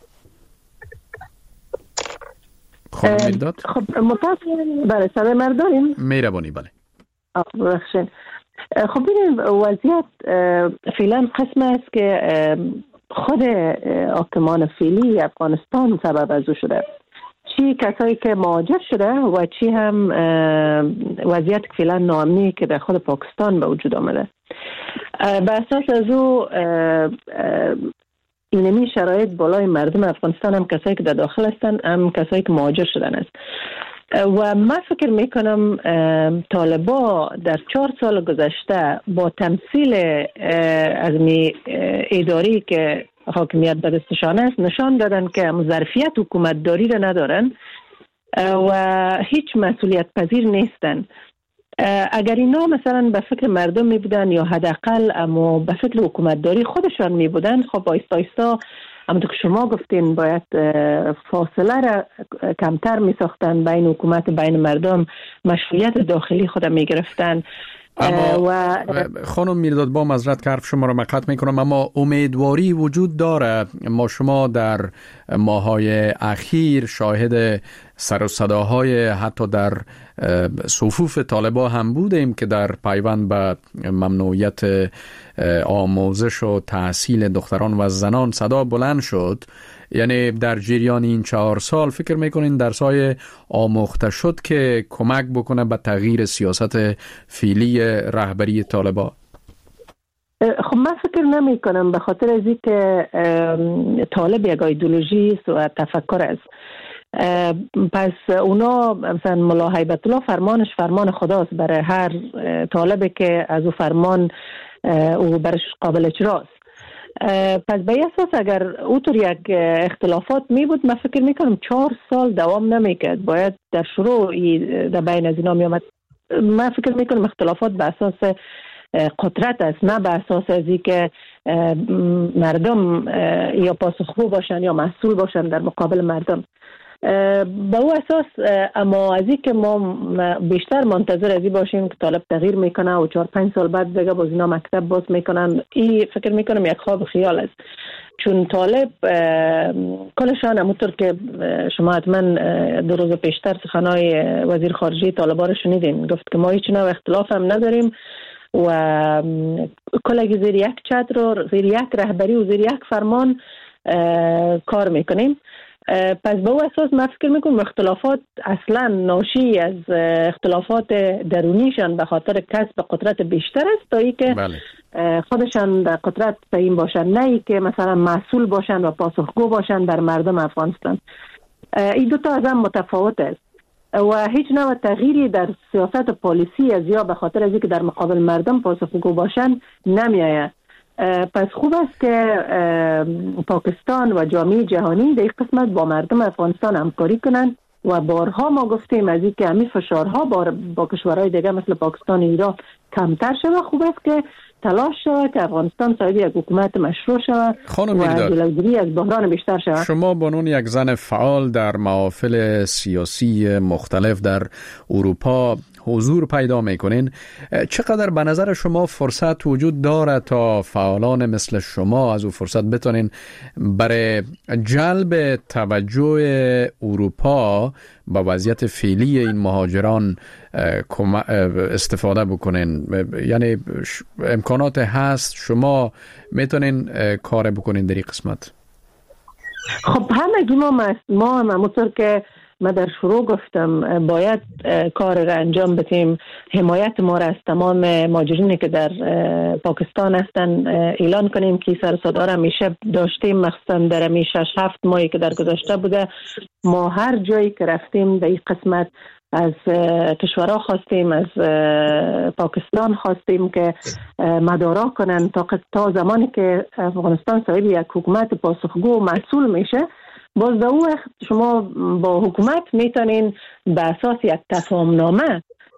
S3: خانم میرداد؟
S7: خب متاسفانه برای سر مرداریم
S3: میربانی. بله
S7: بخشین. خب ببینید وضعیت فعلا قسم است که خود حاکمان فعلی افغانستان سبب از او شده، چی کسایی که مهاجر شده و چی هم وضعیت فعلا ناامنی که در خود پاکستان به وجود آمده. به اساس از او اینمی شرایط بالای مردم افغانستان هم کسایی که در داخل هستن هم کسایی که مهاجر شدن است و من فکر میکنم طالبا در چهار سال گذشته با تمثیل از می اداری که حاکمیت به دستشان است نشان دادن که ظرفیت حکومت داری را ندارن و هیچ مسئولیت پذیر نیستن. اگر اینا مثلا به فکر مردم می بودن یا حداقل اما به فکر حکومت داری خودشان می بودن، خب آیستا آیستا همونطور که شما گفتین باید فاصله را کمتر می ساختن بین حکومت بین مردم، مشروعیت داخلی خود می گرفتن
S3: اما و خانم میرداد با معذرت که حرف شما را مقطع میکنم، اما امیدواری وجود داره. ما شما در ماهای اخیر شاهد سر و صداهای حتی در صفوف طالبا هم بودیم که در پیوند به ممنوعیت آموزش و تحصیل دختران و زنان صدا بلند شد. یعنی در جریان این چهار سال فکر میکنین درسای آموخته شد که کمک بکنه به تغییر سیاست فعلی رهبری طالبان؟
S7: خب من فکر نمی کنم، به خاطر از این که طالب یک ایدئولوژی و تفکر است. پس اونا مثلا ملا هیبت الله فرمانش فرمان خداست برای هر طالبی که از او فرمان او برش قابل اجراست. پس به اساس اگر اوتر یک اختلافات می بود، من فکر می کنم چهار سال دوام نمی کرد، باید در شروع در بین از اینا می آمد. من فکر می کنم اختلافات به اساس قدرت است، نه به اساس ازی که مردم یا پاسخگو باشن یا مسئول باشن در مقابل مردم. به او اساس اما از این که ما بیشتر منتظر ازی باشیم که طالب تغییر میکنه و چهار پنج سال بعد دیگه باز اینا مکتب باز میکنن، این فکر میکنم یک خواب خیال است. چون طالب کلشان همونطور که شما حتما دو روز پیشتر سخنهای وزیر خارجه طالبان رو شنیدین، گفت که ما هیچ نوع اختلاف هم نداریم و کلگی زیر یک چتر، زیر یک رهبری و زیر یک فرمان کار میکنیم. پس به او اساس من فکر میکنم اختلافات اصلا ناشی از اختلافات درونیشان به خاطر کسب قدرت بیشتر است تا ای که بله. خودشان در قدرت سعیم باشن، نه ای که مثلا مسئول باشن و پاسخگو باشن در مردم افغانستان. این دوتا از هم متفاوت است و هیچ نوع تغییری در سیاست پالیسی از یا به خاطر از اینکه در مقابل مردم پاسخگو باشن نمیآید. پس خوب است که پاکستان و جامعه جهانی در این قسمت با مردم افغانستان همکاری کنند و بارها ما گفتیم از این که همین فشارها با, با کشورهای دیگه مثل پاکستان و ایران کمتر شود. خوب است که تلاش شود که افغانستان صاحب یک حکومت مشروع شود و جلوگیری از بحران بیشتر شود.
S3: شما به عنوان یک زن فعال در محافل سیاسی مختلف در اروپا حضور پیدا میکنین، چقدر به نظر شما فرصت وجود داره تا فعالان مثل شما از او فرصت بتونین برای جلب توجه اروپا با وضعیت فعلی این مهاجران استفاده بکنین؟ یعنی امکانات هست، شما میتونین کار بکنین در این قسمت؟
S7: خب همگی ما ما هم همونطور که من در شروع گفتم باید کار را انجام بدیم. حمایت ما را از تمام مهاجرینی که در پاکستان هستن اعلان کنیم که سر صدا را میشه داشتیم، مخصوصا در می شش هفت ماهی که در گذشته بوده. ما هر جایی که رفتیم در این قسمت از کشورها خواستیم، از پاکستان خواستیم که مدارا کنن تا تا زمانی که افغانستان صاحب یک حکومت پاسخگو و مسئول میشه، باز در اون وقت شما با حکومت میتونین به اساس یک تفاهم نامه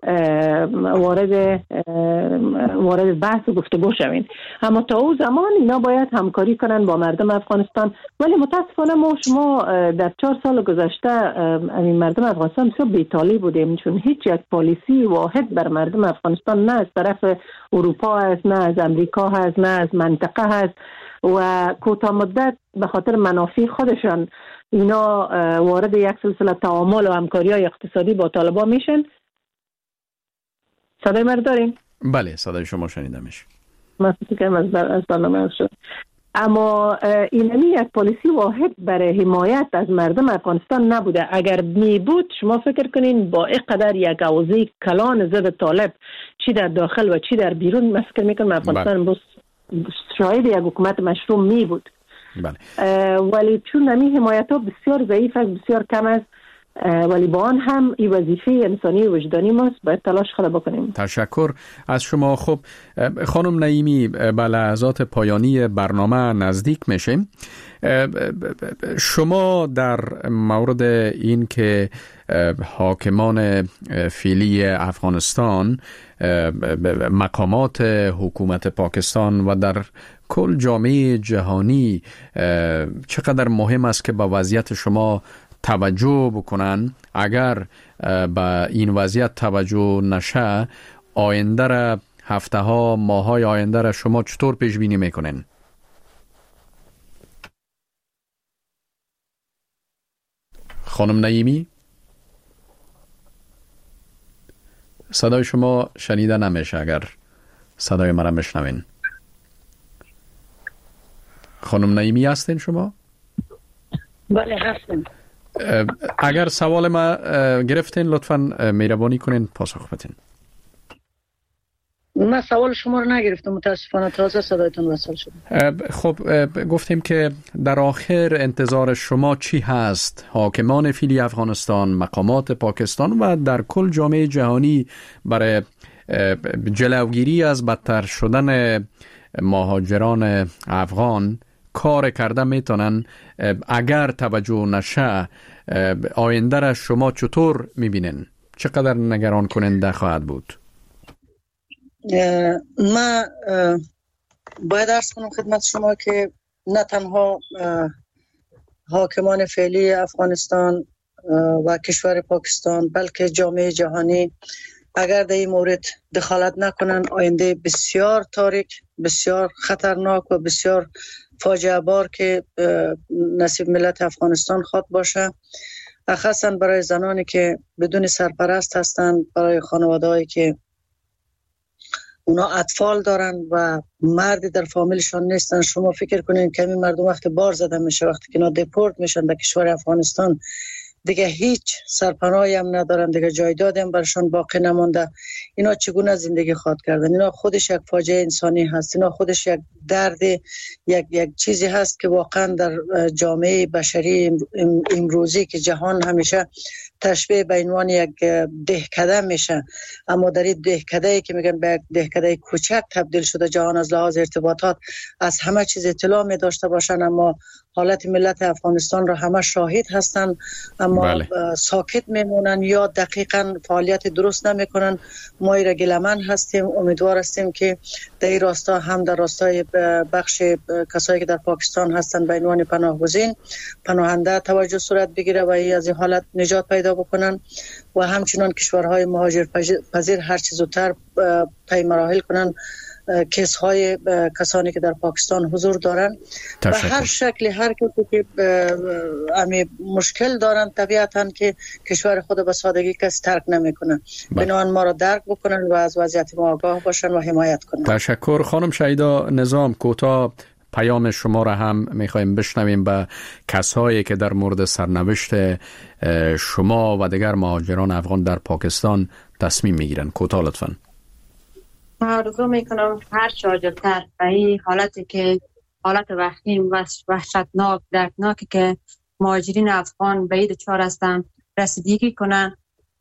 S7: وارد وارد بحث و گفتگو شوین. اما تا اون زمان اینا باید همکاری کنن با مردم افغانستان. ولی متاسفانه ما شما در چهار سال گذشته این مردم افغانستان بسیار بی‌طالب بودیم، چون هیچ یک پالیسی واحد بر مردم افغانستان نه از طرف اروپا هست، نه از امریکا هست، نه از منطقه هست و کوتاه مدت به خاطر منافع خودشان اینا وارد یک سلسله تعامل و همکاری‌های اقتصادی با طالبان میشن. صدای مرد داریم؟
S3: بله صدای شما شنیدمش.
S7: من فکر کنم از, بر... از برنامه شد. اما اینمی یک پالیسی واحد برای حمایت از مردم افغانستان نبوده. اگر می بود شما فکر کنین با اینقدر یک اوضاع کلان ضد طالب چی در داخل و چی در بیرون، من فکر میکنم افغانستان بس شاید یک حکومت مشروع می بود. بله. ولی چون نمی حمایت ها بسیار ضعیف است، بسیار کم است، ولی با آن هم این وظیفه انسانی و وجدانی ماست، باید تلاش خود بکنیم.
S3: تشکر از شما. خب خانم نعیمی، به لحظات پایانی برنامه نزدیک میشیم. شما در مورد این که حاکمان فعلی افغانستان، مقامات حکومت پاکستان و در کل جامعه جهانی چقدر مهم است که با وضعیت شما توجه بکنن، اگر به این وضعیت توجه نشه آینده را، هفته ها، ماه های آینده را شما چطور پیش بینی میکنین؟ خانم نعیمی، صدای شما شنیده نمیشه اگر صدای مرا بشنوین. خانم نعیمی هستین شما؟
S4: بله هستم.
S3: اگر سوال ما گرفتین لطفاً مهربانی کنین پاسخ بدین.
S4: من سوال شما رو نگرفتم، متاسفانه تازه صدایتون وصل شد.
S3: خب گفتیم که در آخر انتظار شما چی هست؟ حاکمان فعلی افغانستان، مقامات پاکستان و در کل جامعه جهانی برای جلوگیری از بدتر شدن مهاجران افغان کار کرده میتونن؟ اگر توجه نشه آینده را شما چطور میبینن؟ چقدر نگران کننده خواهد بود؟
S4: من باید عرض کنم خدمت شما که نه تنها حاکمان فعلی افغانستان و کشور پاکستان بلکه جامعه جهانی اگر در این مورد دخالت نکنن آینده بسیار تاریک، بسیار خطرناک و بسیار فاجعه بار که نصیب ملت افغانستان خواد باشه، خاصا برای زنانی که بدون سرپرست هستند، برای خانواده‌ای که اونا اطفال دارن و مردی در فامیلشان نیستن. شما فکر کنین که این مردم وقتی بار زده میشه، وقتی که اینا دیپورت میشن در کشور افغانستان، دیگه هیچ سرپناهی هم ندارن، دیگه جایدادی هم برشان باقی نمونده، اینا چگونه زندگی خواد کردن؟ اینا خودش یک فاجعه انسانی هست، اینا خودش یک درد، یک یک چیزی هست که واقعا در جامعه بشری امروزی که جهان همیشه تشبیه به عنوان یک دهکده میشه، اما در این دهکده‌ای که میگن به یک دهکده کوچک تبدیل شده، جهان از لحاظ ارتباطات از همه چیز اطلاع می داشته باشن، اما حالت ملت افغانستان را همه شاهد هستن، اما بله. ساکت میمونن یا دقیقاً فعالیت درست نمیکنن. ما ایرا گلمن هستیم، امیدوار هستیم که در این راستا هم در راستای بخش کسایی که در پاکستان هستن به عنوان پناهگزین، پناهنده توجه صورت بگیره و از این حالت نجات پیدا بکنن و همچنان کشورهای مهاجر پذیر هر چیز زودتر طی مراحل کنن کیس های کسانی که در پاکستان حضور دارن و هر شکلی هر کسی که امی مشکل دارن طبیعتاً که کشور خود به سادگی کسی ترک نمیکنن، بنابراین ما را درک بکنن و از وضعیت ما آگاه باشن و حمایت کنن. تشکر.
S3: خانم شهیدا نظام، کوتاه پیام شما را هم میخوایم بشنویم به کسایی که در مورد سرنوشت شما و دیگر مهاجران افغان در پاکستان تصمیم میگیرن. کوتاه لطفاً.
S5: من آرزو میکنم هر چه عاجل‌تر به این حالتی که حالت وخیم و وحشتناک دردناکی که مهاجرین افغان به این دچار هستن رسیدگی کنن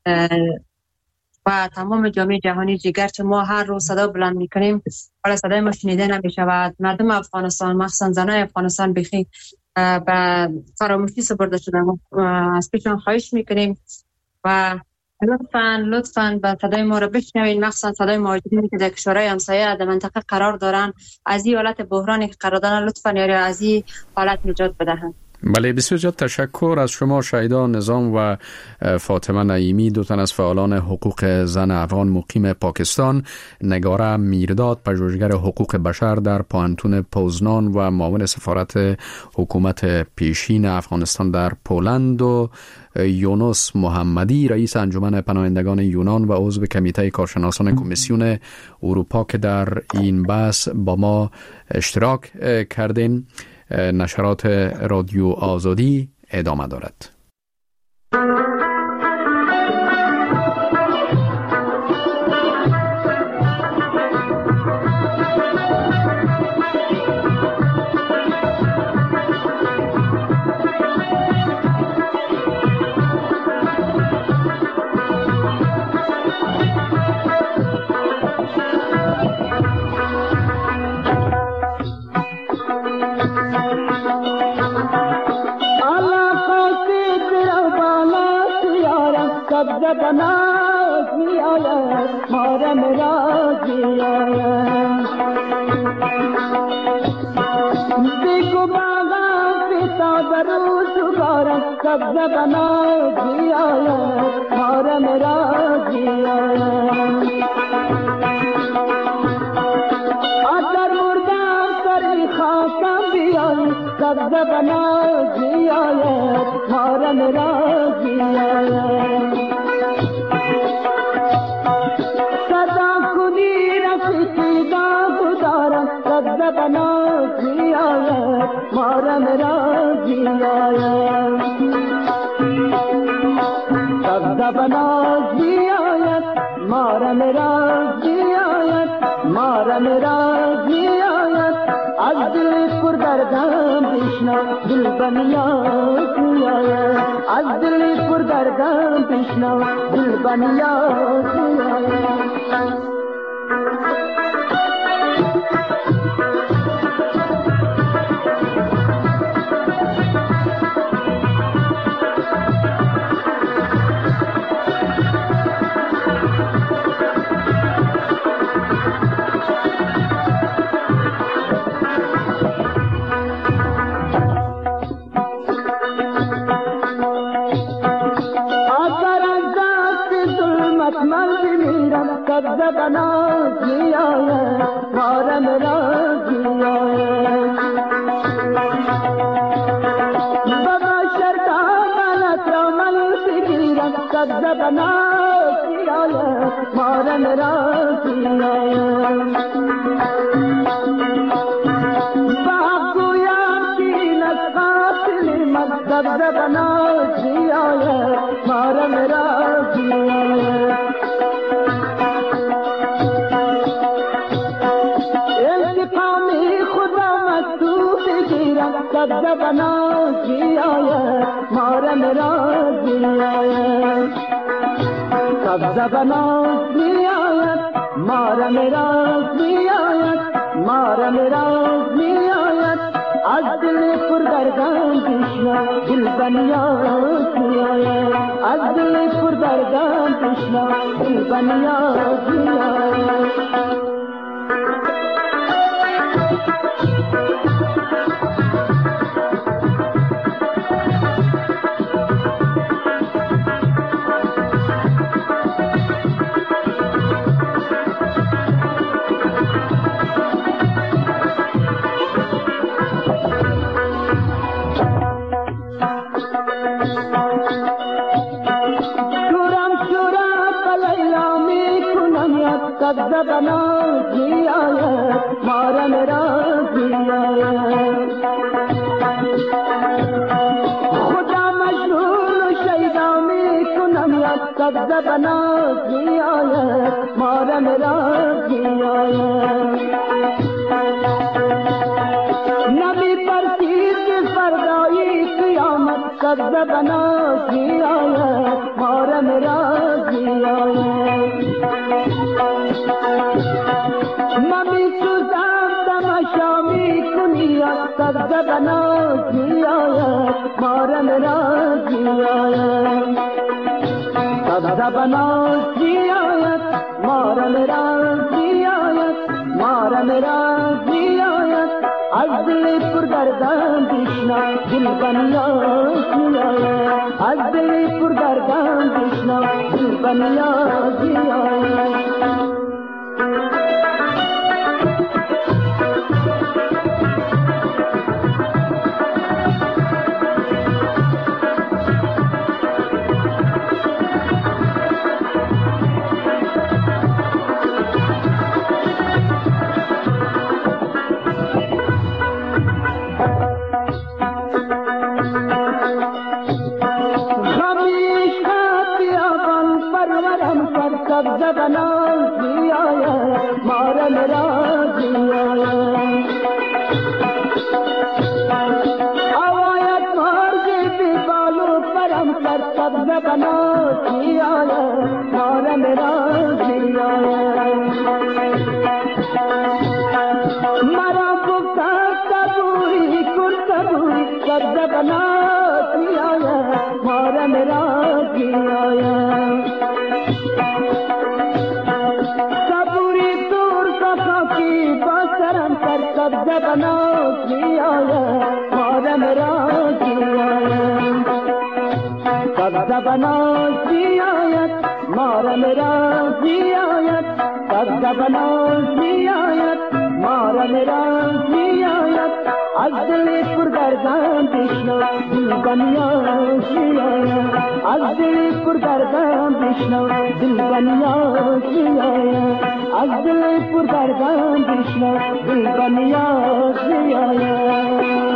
S5: و تمام جامعه جهانی جگر چه ما هر روز صدا بلند میکنیم ولی صدای ما شنیده نمیشود. مردم افغانستان مخصوصا زنای افغانستان بخی به فراموشی سپرده شدن. از پیشان خواهش میکنیم و لطفاً لطفاً به صدای ما رو بشنوین، مخصوصا صدای مهاجرینی که در کشورهای همسایه در منطقه قرار دارن، از این حالت بحرانی که قرار دارن لطفاً یاری از این حالت نجات بدهند.
S3: بله، بسیار زیاد تشکر از شما شهیدا نظام و فاطمه نعیمی، دو تن از فعالان حقوق زن افغان مقیم پاکستان، نگاره میرداد پژوهشگر حقوق بشر در پوهنتون پوزنان و معاون سفارت حکومت پیشین افغانستان در پولند، و یونس محمدی رئیس انجمن پناهندگان یونان و عضو کمیته کارشناسان کمیسیون اروپا که در این بحث با ما اشتراک کردین. نشرات رادیو آزادی ادامه دارد.
S9: बना जिया मारा मेरा जिया देखो बागा पिता दरू सुगारा कब्जा बना जिया मारा मेरा जिया اگر مردم سری خاکم بیای سبزه بنازی آید مارم رازی آید صدا کنی رفیقی داغ دارم سبزه بنازی آید مارم رازی آید سبزه بنازی آید مارم رازی آید مارم رازی آید از دل پر دردم بشنو دل بنیاز می آید از دل پر دردم بشنو دل بنیاز می آید سبزه بنازی آید مارم رازی آید بابا شرکانت را من بگیرم سبزه بنازی آید مارم رازی آید باق گویم دین از قاتل من سبزه بنازی آید مارم رازی آید سبزه بنازی آید مارم رازی آید سبزه بنازی آید مارم رازی آید مارم رازی آید از دل پر دردم بشنو دل بنیاز می آید از دل پر دردم بشنو دل بنیاز می آید سبزه بنازی آید مارم رازی آید خدا مجنون و شیدا می کنم یاد سبزه بنازی آید مارم رازی آید نبی پرسید که فردایی قیامت سبزه بنازی آید مارم رازی آید ممی سوزم تماشا می کنی سبزه بنازی آید مارم رازی آید سبزه بنازی آید مارم رازی آید مارم رازی آید از دل پر دردم بشنو دل بنیاز می آید از دل پر دردم بشنو دل بنیاز می آید سبزه بنازی آید مارم رازی آید آواید مرغی بی بال و پرم سر سبزه بنازی آید مارم رازی آید مرا گفتن صبوری کن صبوری سبزه بنازی آید مارم رازی آید سبزه بنازی آید مارم رازی آید سبزه بنازی آید مارم رازی آید سبزه بنازی آید ما میراز میآید از دل پر دردم بشنو دل بنیاز میآید از دل پر دردم بشنو دل بنیاز میآید از دل پر دردم بشنو دل بنیاز میآید